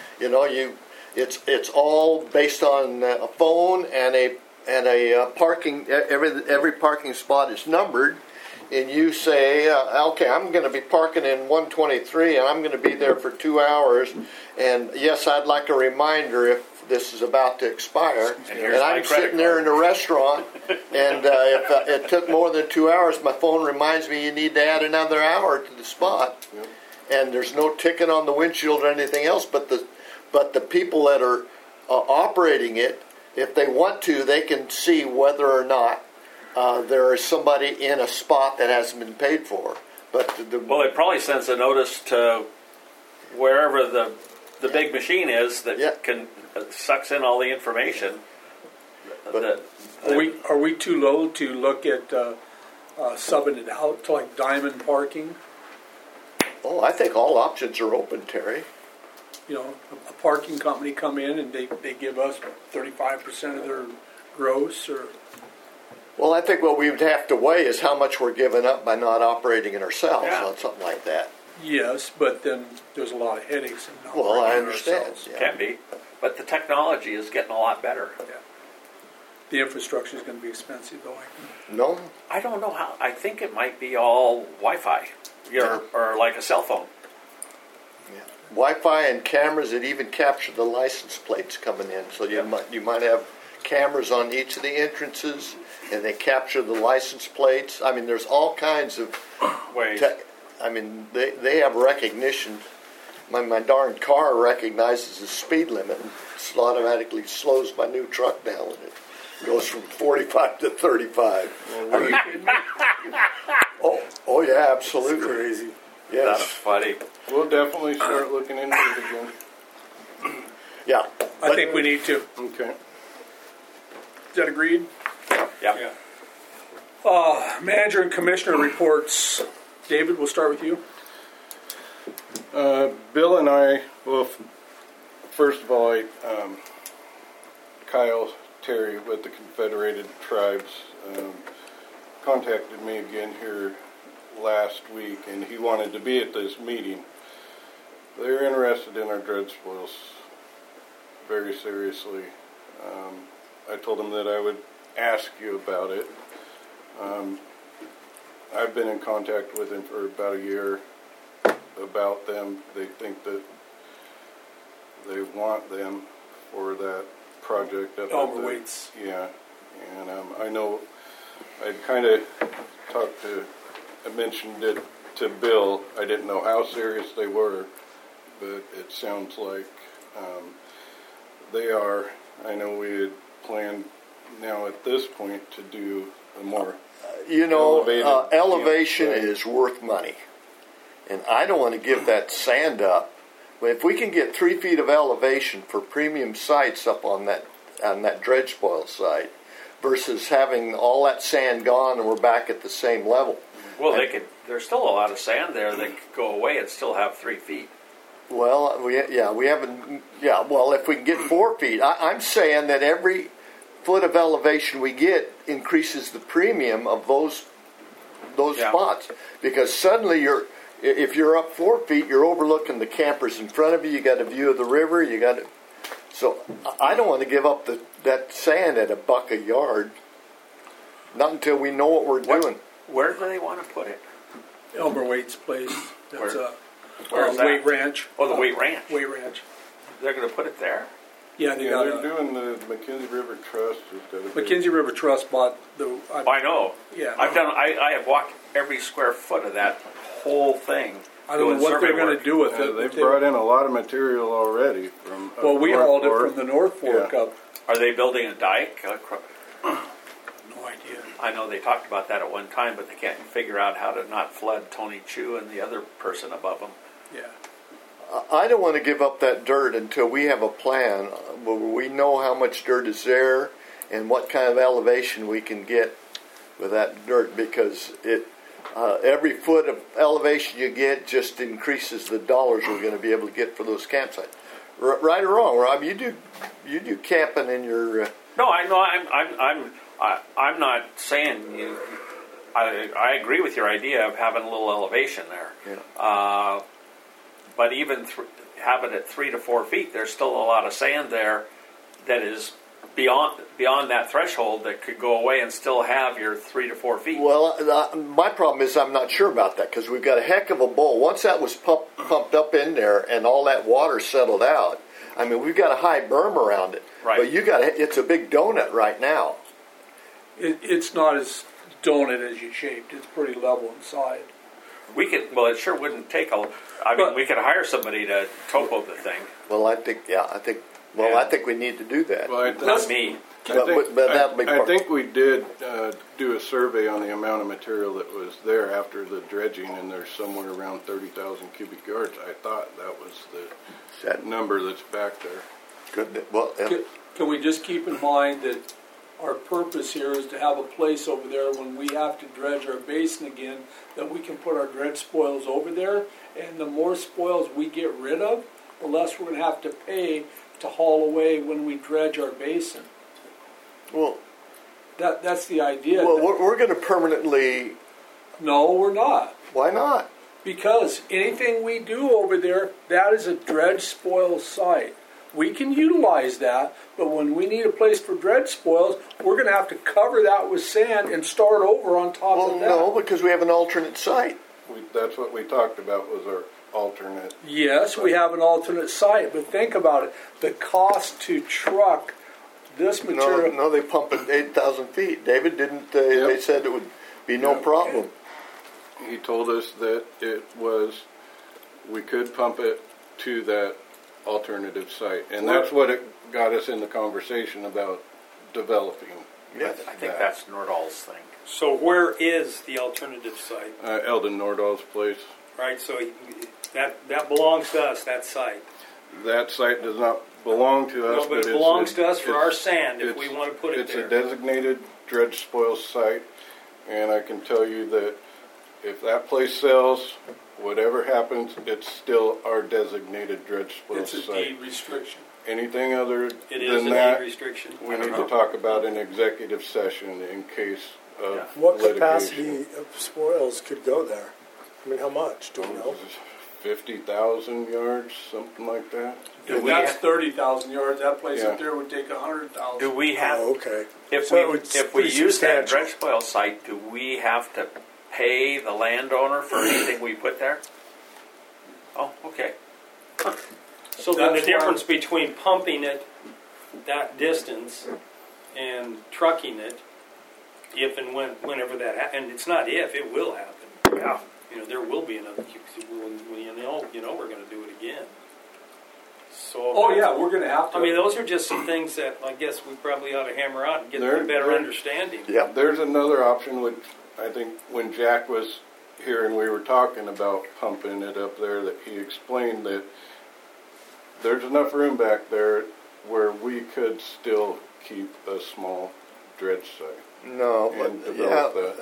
It's all based on a phone and a parking. Every parking spot is numbered, and you say, okay, I'm going to be parking in 123, and I'm going to be there for 2 hours. And yes, I'd like a reminder if this is about to expire. And here's my I'm credit sitting there in card. a restaurant, and if it took more than 2 hours, my phone reminds me you need to add another hour to the spot. Yep. And there's no ticket on the windshield or anything else, but the people that are operating it, if they want to, they can see whether or not there is somebody in a spot that hasn't been paid for. But Well, it probably sends a notice to wherever the big machine is that Yeah. can sucks in all the information. But- Are we too low to look at subbing it out to like Diamond Parking? I think all options are open, Terry. A parking company come in and they give us 35% of their gross, or Well, I think what we would have to weigh is how much we're giving up by not operating it ourselves Yeah. on something like that. yes, but then there's a lot of headaches in not Well, I operating it understand. ourselves. Yeah. Can be. But the technology is getting a lot better. The infrastructure is going to be expensive, though. No? I don't know how. I think it might be all Wi-Fi or like a cell phone. Yeah. Wi-Fi and cameras that even capture the license plates coming in. So you might have cameras on each of the entrances, and they capture the license plates. I mean, there's all kinds of Ways. they have recognition. My darn car recognizes the speed limit and automatically slows my new truck down when it goes from 45 to 35. Oh yeah, absolutely. Crazy. That's Yes. funny. We'll definitely start looking into it again. Yeah. I think we need to. Okay. Is that agreed? Yeah. Manager and commissioner reports. David, we'll start with you. Bill and I, first of all, Kyle Terry with the Confederated Tribes contacted me again here last week, and he wanted to be at this meeting. They're interested in our dredge spoils very seriously. I told him that I would ask you about it. I've been in contact with him for about a year about them. They think that they want them for that project up Elmer at the, Waits. Yeah, and I know I'd kind of I mentioned it to Bill. I didn't know how serious they were, but it sounds like they are. I know we had planned now at this point to do a more You know, Elevated, elevation yeah. is worth money. And I don't want to give that sand up. But if we can get 3 feet of elevation for premium sites up on that dredge spoil site versus having all that sand gone and we're back at the same level. Well, there's still a lot of sand there that could go away and still have 3 feet. Well, we haven't. Yeah, well, if we can get 4 feet, I'm saying that every foot of elevation we get increases the premium of those Yeah. spots, because suddenly if you're up 4 feet, you're overlooking the campers in front of you. You got a view of the river. So I don't want to give up that sand at $1 a yard. Not until we know what we're doing. Where do they want to put it? Elmer Waite's place. That's Where's that? Weight Ranch. Oh, the Weight Ranch. Weight Ranch. They're going to put it there? Yeah, they Yeah, got they're a doing the McKenzie River Trust. McKenzie River Trust bought the. I know. Yeah. I have walked every square foot of that whole thing. I don't know doing what they're survey going work. to do with it. They've but brought in a lot of material already from. Well, we North hauled it Fork. from the North Fork Yeah. up. Are they building a dike? No idea. I know they talked about that at one time, but they can't figure out how to not flood Tony Chu and the other person above them. Yeah. I don't want to give up that dirt until we have a plan where we know how much dirt is there and what kind of elevation we can get with that dirt, because every foot of elevation you get just increases the dollars we're going to be able to get for those campsites. Right or wrong, Rob? You do camping in your. No, I know. I'm not saying you. I agree with your idea of having a little elevation there. Yeah. But even having it 3 to 4 feet, there's still a lot of sand there that is beyond that threshold that could go away and still have your 3 to 4 feet. Well, my problem is I'm not sure about that, because we've got a heck of a bowl. Once that was pumped up in there and all that water settled out, I mean, we've got a high berm around it. Right. But it's a big donut right now. It's not as donut as you shaped. It's pretty level inside. We could. Well, it sure wouldn't take a. I mean, we could hire somebody to topo the thing. Well, I think we need to do that. Well, Not me. But that'll be I part. think we did do a survey on the amount of material that was there after the dredging, and there's somewhere around 30,000 cubic yards. I thought that was the number that's back there. Good. Well, Can we just keep in mind that our purpose here is to have a place over there when we have to dredge our basin again, that we can put our dredge spoils over there, and the more spoils we get rid of, the less we're going to have to pay to haul away when we dredge our basin. well, That's the idea. well, we're going to permanently. No, we're not. Why not? Because anything we do over there, that is a dredge spoil site. We can utilize that, but when we need a place for dredge spoils, we're going to have to cover that with sand and start over on top Well, of that. no, because we have an alternate site. That's what we talked about was our alternate. Yes, we have an alternate site, but think about it. The cost to truck this material. No, they pump it 8,000 feet. David didn't. They said it would be no problem. He told us that we could pump it to that alternative site, and that's what it got us in the conversation about developing. Yes. I think that's Nordahl's thing. So where is the alternative site? Eldon Nordahl's place. Right, so that belongs to us, that site. That site does not belong to us. No, but it it's belongs a- to us for it's- our sand if we it's- want to put it It's there. a designated dredge spoil site, and I can tell you that if that place sells, whatever happens, it's still our designated dredge spoil It's a site. deed restriction. Anything other It is than a that, deed restriction. we need to talk about an executive session in case of Yeah. What litigation. capacity of spoils could go there? I mean, how much? Do we know? 50,000 yards, something like that. Do If we that's ha- 30,000 yards, that place Yeah. up there would take 100,000. Do we have? Oh, okay. If So we it's if we pretty use that substantial. dredge spoil site, do we have to pay the landowner for anything we put there? Oh, okay. So then the That's difference between pumping it that distance and trucking it, if and whenever that happens, and it's not if, it will happen. Yeah. You know, there will be another, you know we're going to do it again. So. Oh yeah, we're going to have to. I mean, those are just some things that I guess we probably ought to hammer out and get There- a better there- understanding. Yeah. There's another option, which I think when Jack was here and we were talking about pumping it up there, that he explained that there's enough room back there where we could still keep a small dredge site. No, And but yeah, develop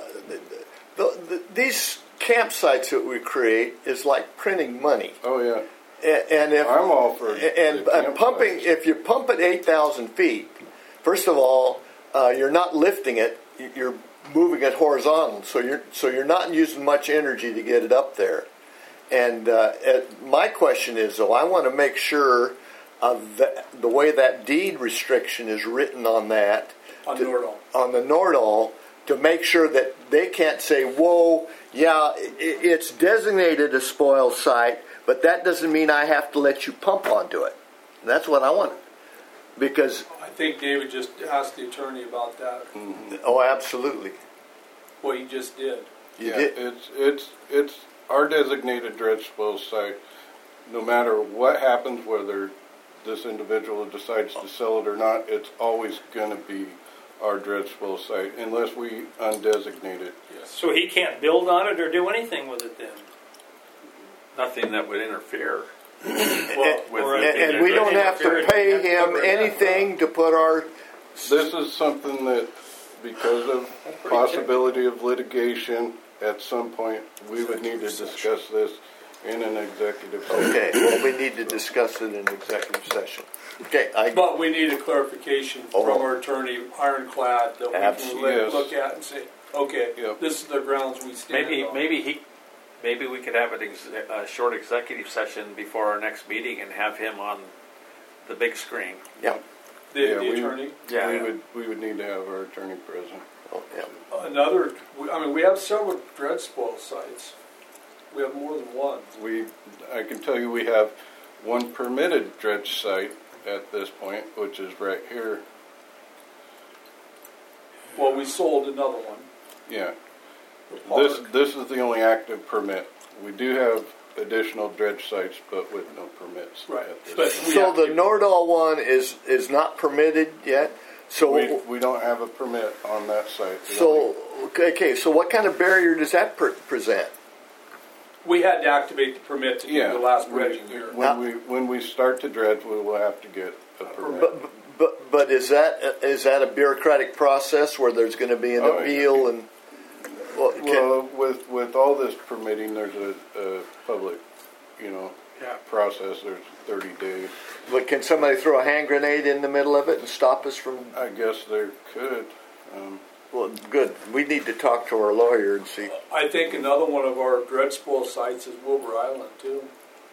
these campsites that we create is like printing money. Oh yeah, And if I'm all for and the pumping, campsites. if you pump it 8,000 feet, first of all, you're not lifting it; you're moving it horizontal. So you're not using much energy to get it up there. And my question is, though, I want to make sure of the way that deed restriction is written on that on Nordal. on the Nordal, to make sure that they can't say, "Whoa, yeah, it's designated a spoil site, but that doesn't mean I have to let you pump onto it." And that's what I want, because I think David just asked the attorney about that. oh, absolutely, What he just did. you yeah, did. it's our designated dredge spoil site. No matter what happens, whether this individual decides to sell it or not, it's always going to be our dredge spoil site unless we undesignate it. So he can't build on it or do anything with it then? Nothing that would interfere. And we don't have to pay him anything to put our. This is something that, because of possibility of litigation, at some point we would need to discuss this in an executive session. Okay, well, we need to discuss it in executive session. Okay, But we need a clarification from our attorney, ironclad, that we Absolutely. can Yes. look at and say, okay, Yep. this is the grounds we stand on. Maybe we could have a short executive session before our next meeting and have him on the big screen. yeah. The attorney. We would need to have our attorney present. Oh, yeah. We have several dredge spoil sites. We have more than one. I can tell you we have one permitted dredge site at this point, which is right here. Well, we sold another one. Yeah. The park. This is the only active permit. We do have additional dredge sites, but with no permits. Right. At this But point. we So have the to- Nordal one is not permitted yet. So We don't have a permit on that site. so what kind of barrier does that present? we had to activate the permit to do the last dredging here. When we start to dredge, we will have to get a permit. But is that a bureaucratic process where there's going to be an appeal and? Well, with all this permitting, there's a public, process. There's 30 days. But can somebody throw a hand grenade in the middle of it and stop us from? I guess there could. Well, good. We need to talk to our lawyer and see. I think another one of our dredge spoil sites is Wilbur Island, too.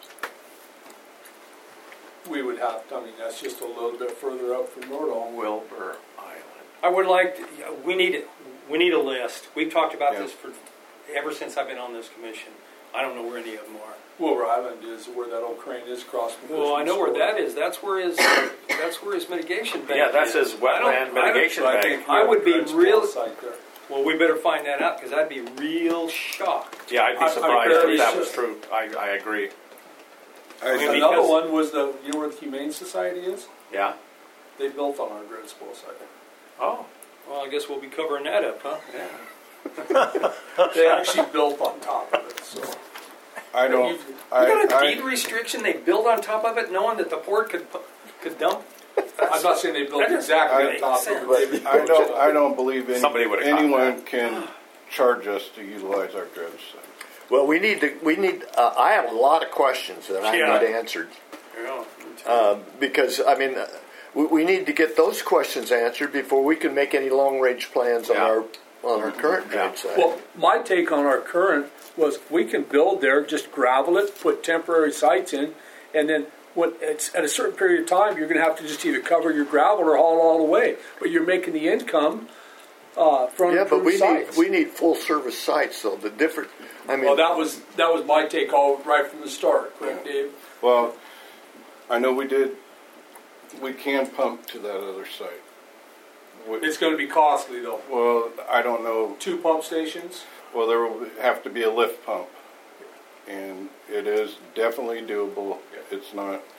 We would have, that's just a little bit further up from Nordal. Wilbur Island. I would like to, we need a list. We've talked about Yeah. this ever since I've been on this commission. I don't know where any of them are. Wilbur Island is where that old crane is crossing. Well, I know where that is. That's where his mitigation bank Yeah, that's is. his wetland mitigation I bank. think I would be dredge spoil real- site there. Well, we better find that out because I'd be real shocked. Yeah, I'd be I'm surprised fairly if that sure. was true. I agree. Another because- one was you know where the Humane Society is? Yeah. They built on our dredge spoil site. Oh. Well, I guess we'll be covering that up, huh? Yeah. They actually built on top of it. So I don't. You got a deed restriction. They build on top of it, knowing that the port could dump. I'm not saying they built That doesn't exactly on make top sense. of it. I don't believe Somebody would've caught anyone can charge us to utilize our dredge site. Well, we need. I have a lot of questions that I Yeah. need answered Yeah. because we need to get those questions answered before we can make any long range plans on our current dredge site. Well, my take on our current was we can build there, just gravel it, put temporary sites in, and then when it's at a certain period of time, you're going to have to just either cover your gravel or haul all the way. But you're making the income from yeah, but improved sites. we need full service sites though. The different. Well, that was my take all right from the start, correct, Dave? Well, I know we can pump to that other site. It's going to be costly though. Well, I don't know. 2 pump stations. Well, there will have to be a lift pump, and it is definitely doable. It's not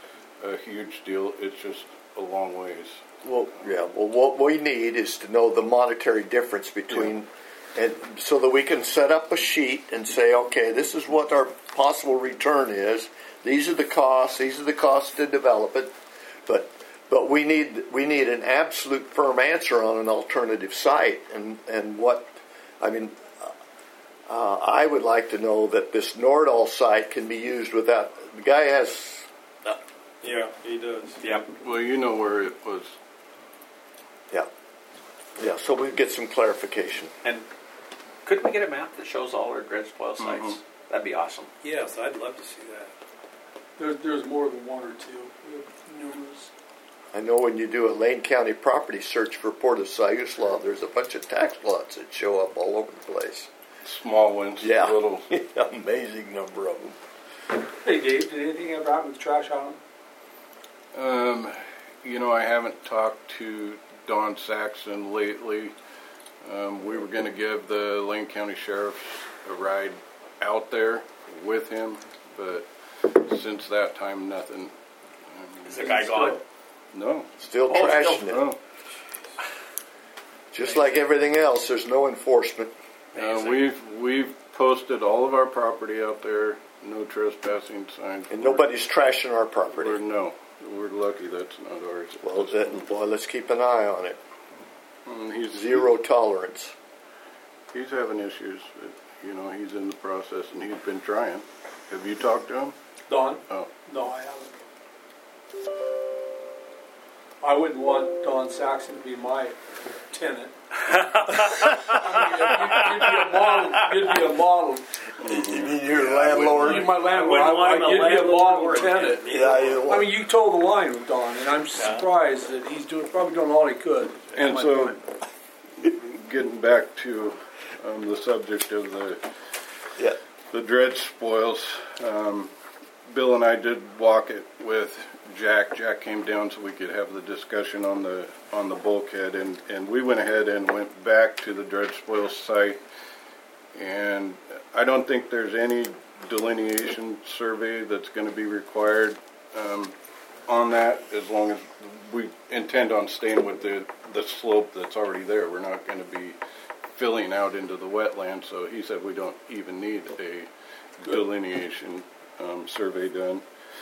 a huge deal. It's just a long ways. Well, yeah. Well, what we need is to know the monetary difference between, and so that we can set up a sheet and say, okay, this is what our possible return is. These are the costs. These are the costs to develop it. But we need an absolute firm answer on an alternative site. And what I mean, I would like to know that this Nordahl site can be used without. The guy has. Yeah, he does. Yep. Well, you know where it was. Yeah, so we get some clarification. And could we get a map that shows all our dredge spoil sites? Mhm. That'd be awesome. Yes, I'd love to see that. There's more than one or two. We have numerous. I know when you do a Lane County property search for Port of Siuslaw, there's a bunch of tax lots that show up all over the place. Small ones, Yeah, little. amazing number of them. Hey Dave, did anything ever happen with Trash Island? You know, I haven't talked to Don Saxon lately. We were going to give the Lane County Sheriff a ride out there with him, but since that time, nothing. Is the guy gone? No. Still Oh, trashing still- it. No. Just like everything else, there's no enforcement. We've posted all of our property out there. No trespassing signs. And nobody's trashing our property. We're lucky that's not ours. Well, boy, let's keep an eye on it. He's Zero tolerance. He's having issues, but you know he's in the process and he's been trying. Have you talked to him? Don? Oh, No, I haven't. I wouldn't want Don Saxon to be my tenant. You'd be a model. You mean you're a landlord? You're my landlord. I wouldn't want him a You'd be a landlord model or a tenant. tenant. Yeah, I mean, you told the line with Don, and I'm surprised that he's probably doing all he could. and so getting back to the subject of yeah. the dredge spoils, Bill and I did walk it with Jack. Jack came down so we could have the discussion on the bulkhead, and we went ahead and went back to the dredge spoils site. And I don't think there's any delineation survey that's going to be required on that, as long as we intend on staying with the slope that's already there. We're not going to be filling out into the wetland, so he said we don't even need a delineation survey done.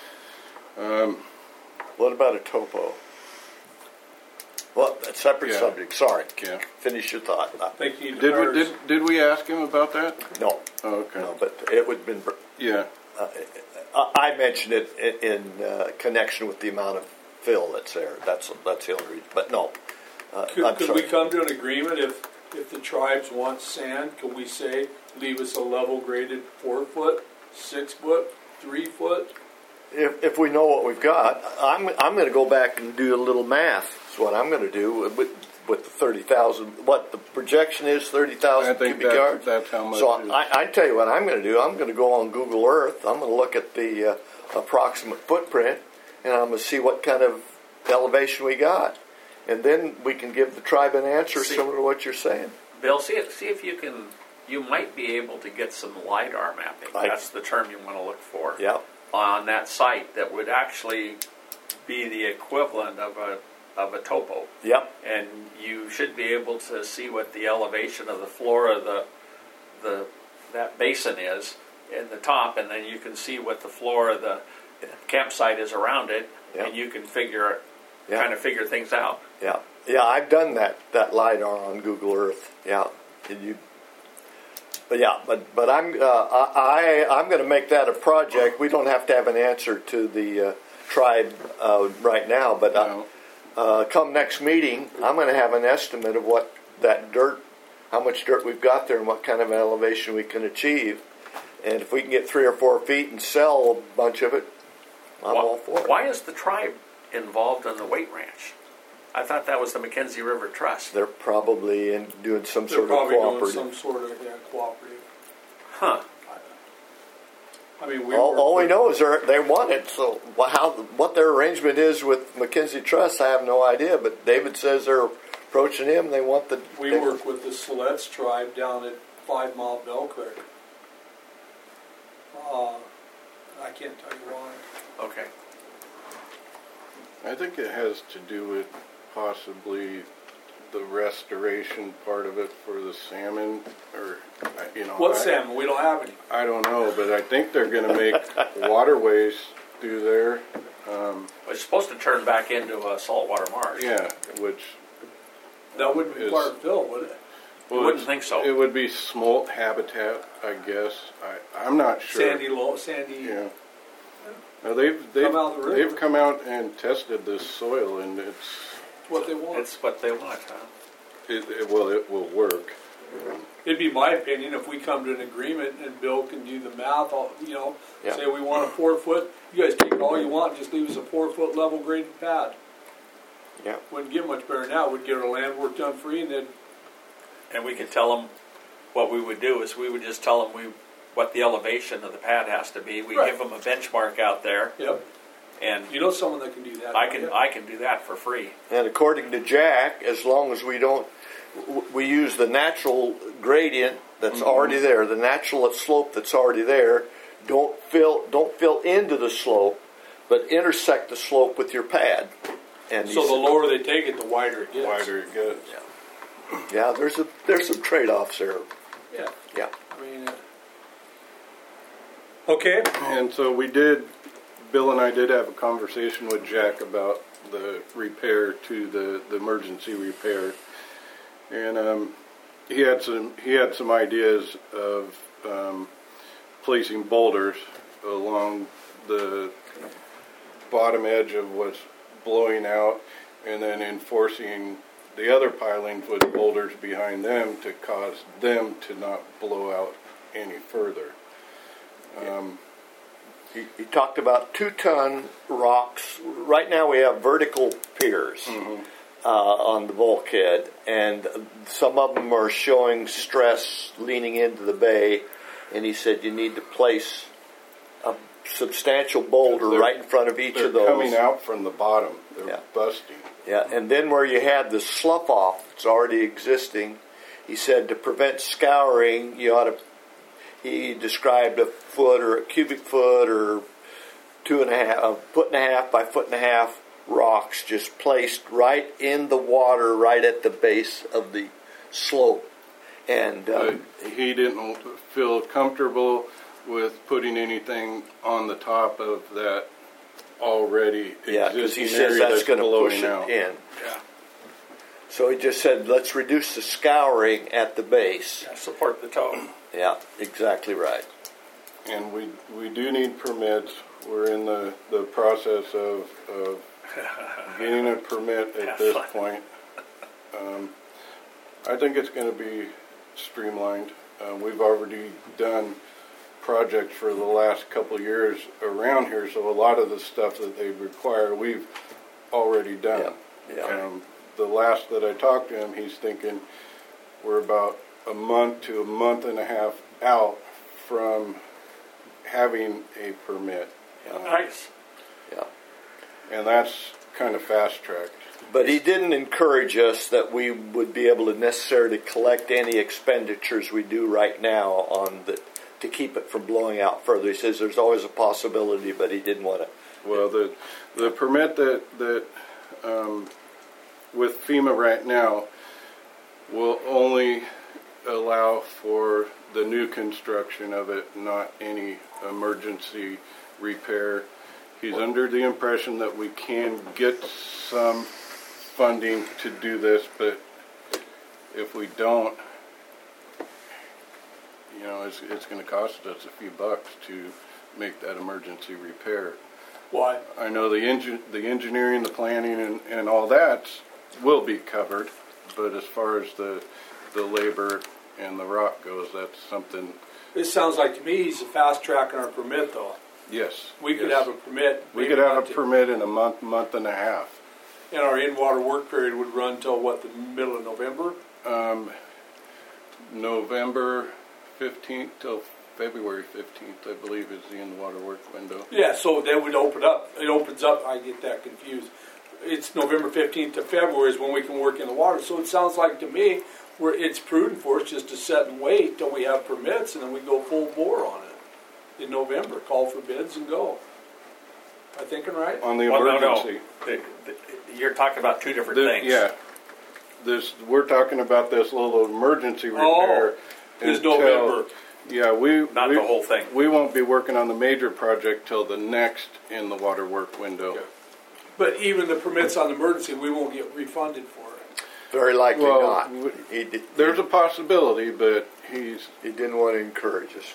What about a topo? Well, a separate Yeah. subject. Sorry. Yeah. Finish your thought. Did we ask him about that? No. Oh, okay. No, but it would have been. Yeah. I mentioned it in connection with the amount of fill that's there. That's the only reason. But no. I'm Could sorry. we come to an agreement if the tribes want sand? Could we say leave us a level graded 4 foot, 6 foot, 3 foot? If we know what we've got, I'm going to go back and do a little math. That's what I'm going to do with the 30,000. What the projection is, 30,000 I think cubic yards. that's how much. So is. I tell you what I'm going to do. I'm going to go on Google Earth. I'm going to look at the approximate footprint, and I'm going to see what kind of elevation we got, and then we can give the tribe an answer similar to what you're saying. Bill, see if you can. You might be able to get some LiDAR mapping. That's the term you want to look for. Yeah. On that site, that would actually be the equivalent of a topo. Yep. And you should be able to see what the elevation of the floor of that basin is in the top, and then you can see what the floor of the campsite is around it, and you can kind of figure things out. Yeah. Yeah, I've done that LiDAR on Google Earth. Yeah. But I'm going to make that a project. We don't have to have an answer to the tribe right now, but come next meeting, I'm going to have an estimate of what that dirt, how much dirt we've got there, and what kind of elevation we can achieve. And if we can get 3 or 4 feet and sell a bunch of it, I'm all for it. Why is the tribe involved in the weight ranch? I thought that was the Mackenzie River Trust. They're probably doing some They're sort of probably cooperative. doing some sort of cooperative. Huh. I mean, all we know is they want it. So what their arrangement is with Mackenzie Trust, I have no idea. But David says they're approaching him. They want the. We work with the Siletz tribe down at 5 Mile Bell Creek. I can't tell you why. Okay. I think it has to do with possibly the restoration part of it for the salmon, or What salmon? We don't have any. I don't know, but I think they're going to make waterways through there. It's supposed to turn back into a saltwater marsh. Yeah, which That wouldn't require fill, would it? You wouldn't think so. It would be smolt habitat, I guess. I'm not sure. Sandy. Yeah. Now they've come out and tested this soil, and it's What they want. It's what they want, huh? it will work. It'd be my opinion if we come to an agreement and Bill can do the math. Yeah. Say we want a 4 foot. You guys take all you want. Just leave us a 4 foot level graded pad. Yeah. Wouldn't get much better now. We'd get our land work done free, and then And we could tell them what we would do is we would just tell them what the elevation of the pad has to be. We Right. give them a benchmark out there, yep. and You know someone that can do that. I can do that for free. And according to Jack, as long as we use the natural gradient that's already there, the natural slope that's already there. Don't fill into the slope, but intersect the slope with your pad. And So the lower they take it, the wider it gets. Wider it gets. yeah, there's some trade-offs there. Yeah. Yeah. I mean. Okay. And so Bill and I did have a conversation with Jack about the repair to the emergency repair, and he had some ideas of placing boulders along the bottom edge of what's blowing out, and then enforcing the other pilings with boulders behind them to cause them to not blow out any further. He talked about 2-ton rocks. Right now we have vertical piers on the bulkhead, and some of them are showing stress leaning into the bay. And he said you need to place a substantial boulder right in front of each of those. They're coming out from the bottom. They're busting. Yeah, and then where you had the slough off that's already existing, he said to prevent scouring, he described a foot or a cubic foot or 2.5, 1.5 by 1.5 rocks just placed right in the water, right at the base of the slope. And he didn't feel comfortable with putting anything on the top of that already because he existing says area that's that's going to push blowing it out. in. Yeah. So he just said, let's reduce the scouring at the base. Yeah, support the toe. Yeah, exactly right. And we do need permits. We're in the process of getting a permit at this point. I think it's going to be streamlined. We've already done projects for the last couple of years around here, so a lot of the stuff that they require, we've already done. Yeah. The last that I talked to him, he's thinking we're about a month to a month and a half out from having a permit. Nice. Yeah. And that's kind of fast-tracked. But he didn't encourage us that we would be able to necessarily collect any expenditures we do right now to keep it from blowing out further. He says there's always a possibility, but he didn't want to. Well, the permit that with FEMA right now will only allow for the new construction of it, not any emergency repair. He's under the impression that we can get some funding to do this, but if we don't, it's going to cost us a few bucks to make that emergency repair. Why? I know the engineering, the planning, and all that will be covered, but as far as the labor and the rock goes, that's something. This sounds like to me he's a fast tracking our permit, though. Yes. We could have a permit. We could have a permit in a month and a half. And our in-water work period would run till what, the middle of November? November 15th till February 15th, I believe, is the in-water work window. Yeah, so that would open up. It opens up. I get that confused. It's November 15th to February is when we can work in the water. So it sounds like to me it's prudent for us just to set and wait till we have permits, and then we go full bore on it in November. Call for bids and go. I thinking right? On the Well, emergency. You're talking about two different things. Yeah. We're talking about this little emergency repair. Oh, it's until- November. Yeah, Not the whole thing. We won't be working on the major project till the next in the water work window. Okay. But even the permits on the emergency, we won't get refunded for it. Very likely Well, not. There's a possibility, but He didn't want to encourage us.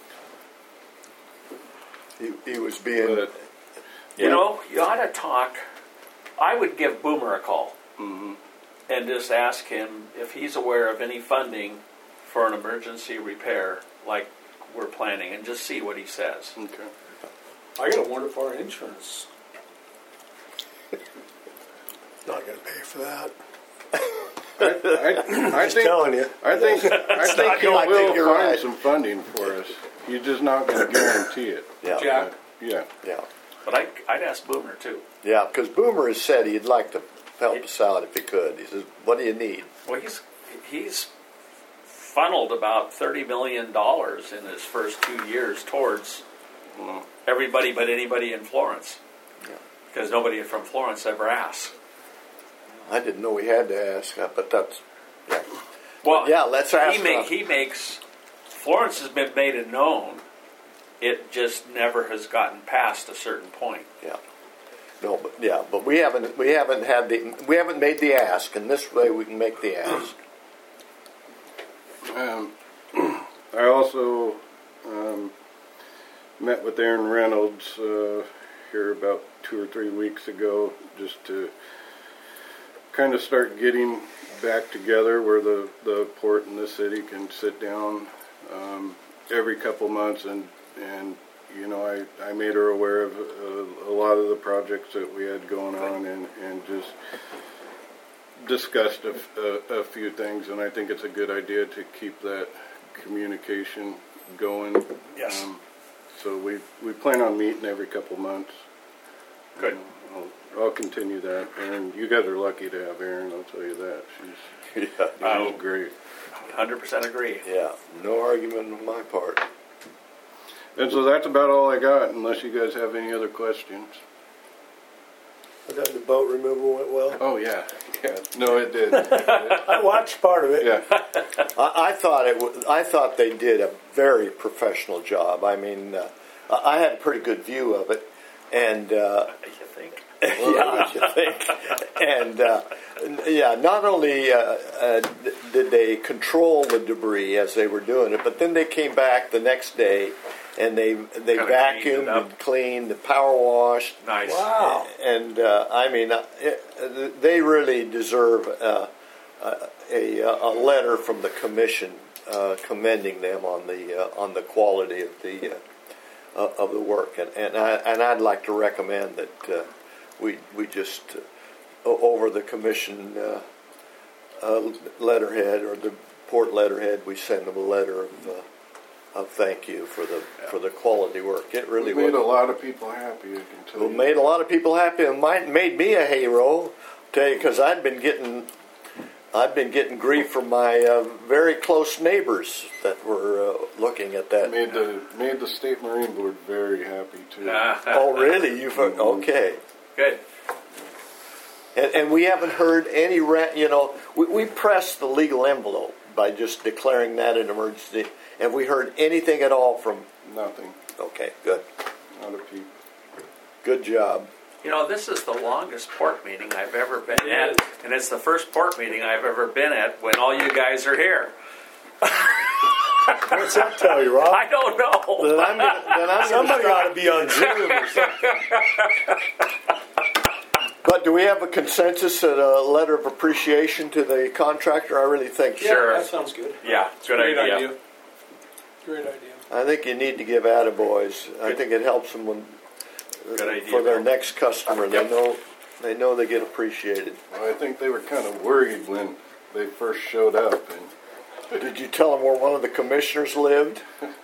He was being. but, You know, you ought to talk. I would give Boomer a call and just ask him if he's aware of any funding for an emergency repair like we're planning, and just see what he says. okay. I gotta wonder if our insurance. Not going to pay for that. I Just think telling you. I think he I think will you're find right. some funding for us. You're just not going to guarantee it. Yeah. Jack? Yeah. Yeah. But I'd ask Boomer too. Yeah, because Boomer has said he'd like to help us out if he could. He says, "What do you need?" Well, he's funneled about $30 million in his first 2 years towards everybody but anybody in Florence, because nobody from Florence ever asked. I didn't know we had to ask, but that's yeah. Well, Yeah, let's ask him. He makes Florence has been made and known. It just never has gotten past a certain point. Yeah. No, but we haven't made the ask, and this way we can make the ask. I also met with Aaron Reynolds here about 2 or 3 weeks ago, just to kind of start getting back together where the port and the city can sit down every couple months and you know, I made her aware of a lot of the projects that we had going on and just discussed a few things, and I think it's a good idea to keep that communication going. Yes. So we plan on meeting every couple months. Good. I'll continue that, and you guys are lucky to have Erin, I'll tell you that. She's great. 100% agree. Yeah, no argument on my part. And so that's about all I got, unless you guys have any other questions. I thought the boat removal went well. Oh, yeah. No, it did. I watched part of it. Yeah. I thought they did a very professional job. I mean, I had a pretty good view of it, and You think? yeah, you think. And not only did they control the debris as they were doing it, but then they came back the next day and they Kinda vacuumed cleaned it up. and cleaned, power washed. Nice. Wow. And I mean, they really deserve a letter from the commission commending them on the quality of the work. And I'd like to recommend that we just over the commission letterhead or the port letterhead, we send them a letter of thank you for the quality work. It really made was. a lot of people happy, I can tell It you. made a lot of people happy, and made me a hero. Tell you, because I'd been getting grief from my very close neighbors that were looking at that. Made the State Marine Board very happy, too. Oh, really? Okay. Good. And we haven't heard any. We pressed the legal envelope by just declaring that an emergency. Have we heard anything at all from? Nothing. Okay, good. Not a peep. Good job. You know, this is the longest port meeting I've ever been It at, is. and it's the first port meeting I've ever been at when all you guys are here. What's that tell you, Rob? I don't know. Then I'm gonna Somebody start- ought to be on Zoom or something. But do we have a consensus and a letter of appreciation to the contractor? I really think so. Sure. That sounds good. Yeah, good Great idea. idea. Great idea. I think you need to give attaboys. I think it helps them when Good idea, for their Bill. next customer. Yep. They know they get appreciated. Well, I think they were kind of worried when they first showed up, and Did you tell them where one of the commissioners lived?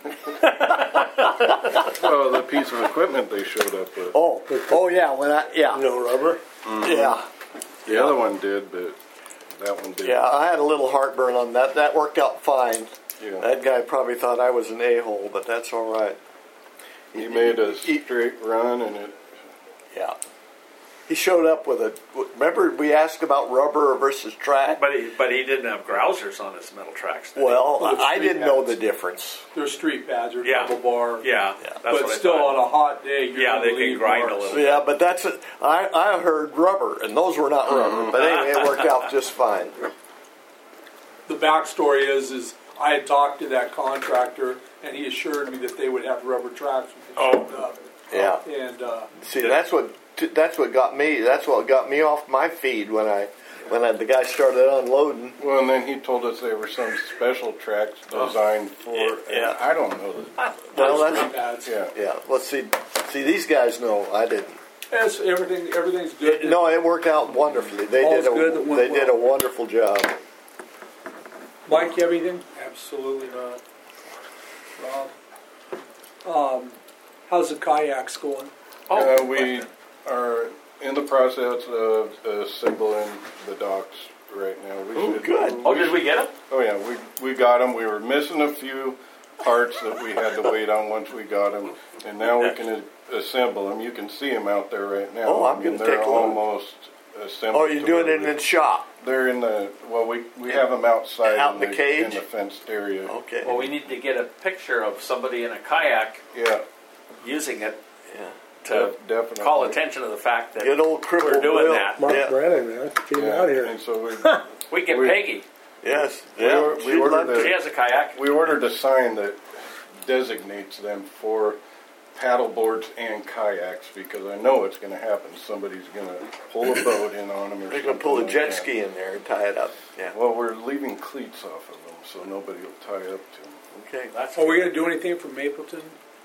well, the piece of equipment they showed up with. Oh yeah. No rubber. Yeah. The other one did, but that one didn't. Yeah, I had a little heartburn on that. That worked out fine. Yeah. That guy probably thought I was an a-hole, but that's all right. He made a straight run, and it Yeah. He showed up with remember we asked about rubber versus track? But he didn't have grousers on his metal tracks. Did he? Well, Well, the I street didn't know pads. the difference. They're street pads or Yeah. double bar. Yeah, that's But what still, I on thought. a hot day, you're Yeah, gonna they can leave grind a marks. little. Yeah, but I heard rubber, and those were not rubber. But anyway, it worked out just fine. The backstory is I had talked to that contractor, and he assured me that they would have rubber tracks when they showed up. Yeah. And See, that's what got me. That's what got me off my feed when the guy started unloading. Well, and then he told us there were some special tracks designed for. Yeah. I don't know. Well, street pads. Yeah. yeah. Let's see. These guys know. I didn't. Yes, everything's good. No, it worked out wonderfully. They All's did good that went They did a well. wonderful job. Mike, you have anything? Absolutely not. Rob? How's the kayaks going? We are in the process of assembling the docks right now. Good. Oh, did we get them? Oh yeah, we got them. We were missing a few parts that we had to wait on once we got them, and now we can assemble them. You can see them out there right now. Oh, I'm gonna they're take a look. almost assembled. Oh, you're to doing where it in the shop. They're in the we have them outside Out in the cage? in the fenced area. Okay. Well, we need to get a picture of somebody in a kayak Yeah, using it Yeah. to definitely call attention to the fact that Good old crippled we're doing Will. that. Mark Yeah. Brennan, man, came Yeah, out here. and so We get We- Peggy. Yes. We Yeah. ordered She'd love the- She has a kayak. we ordered a sign that designates them for paddle boards and kayaks because I know it's going to happen. Somebody's going to pull a boat in on them. Or They're going to pull a something jet like that. ski in there and tie it up. Yeah. Well, we're leaving cleats off of them, so nobody will tie up to them. Okay. That's Are we going to do anything from Mapleton?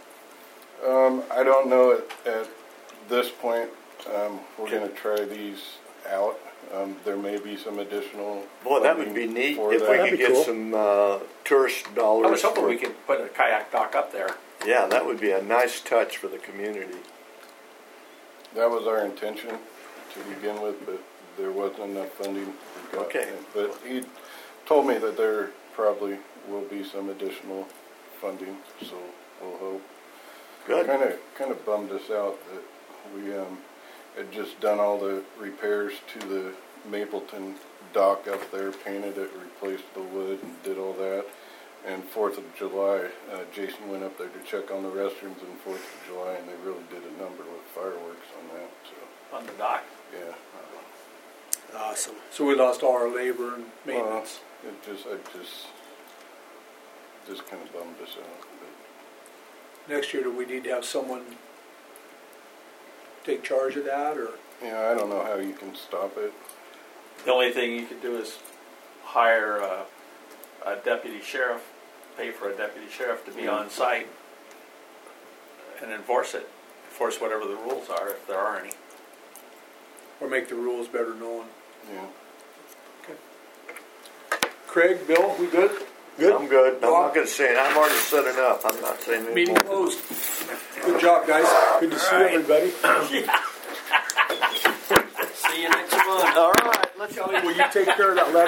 I don't know at this point. We're going to try these out. There may be some additional. Boy, that would funding be neat for if we that. could That'd be get cool. some tourist dollars. I was hoping for- we could put a kayak dock up there. Yeah, that would be a nice touch for the community. That was our intention to begin with, but there wasn't enough funding. We got. Okay. But he told me that there probably will be some additional funding, so we'll hope. Good. Kind of bummed us out that we had just done all the repairs to the Mapleton dock up there, painted it, replaced the wood, and did all that. And 4th of July, Jason went up there to check on the restrooms on 4th of July, and they really did a number with fireworks on that. So, On the dock. yeah. Awesome. So we lost all our labor and maintenance. It just kind of bummed us out. Next year, do we need to have someone take charge of that, or? But, I don't know how you can stop it. The only thing you could do is hire a deputy sheriff, pay for a deputy sheriff to be on site and enforce whatever the rules are, if there are any. Or make the rules better known. Yeah. Craig, Bill, we good? Good. I'm good. I'm not going to say it. I'm already setting up. I'm not saying anything. Meeting closed. Good job, guys. Good to see everybody. See you next month. All right. Let's Kelly, will you take care of that letter?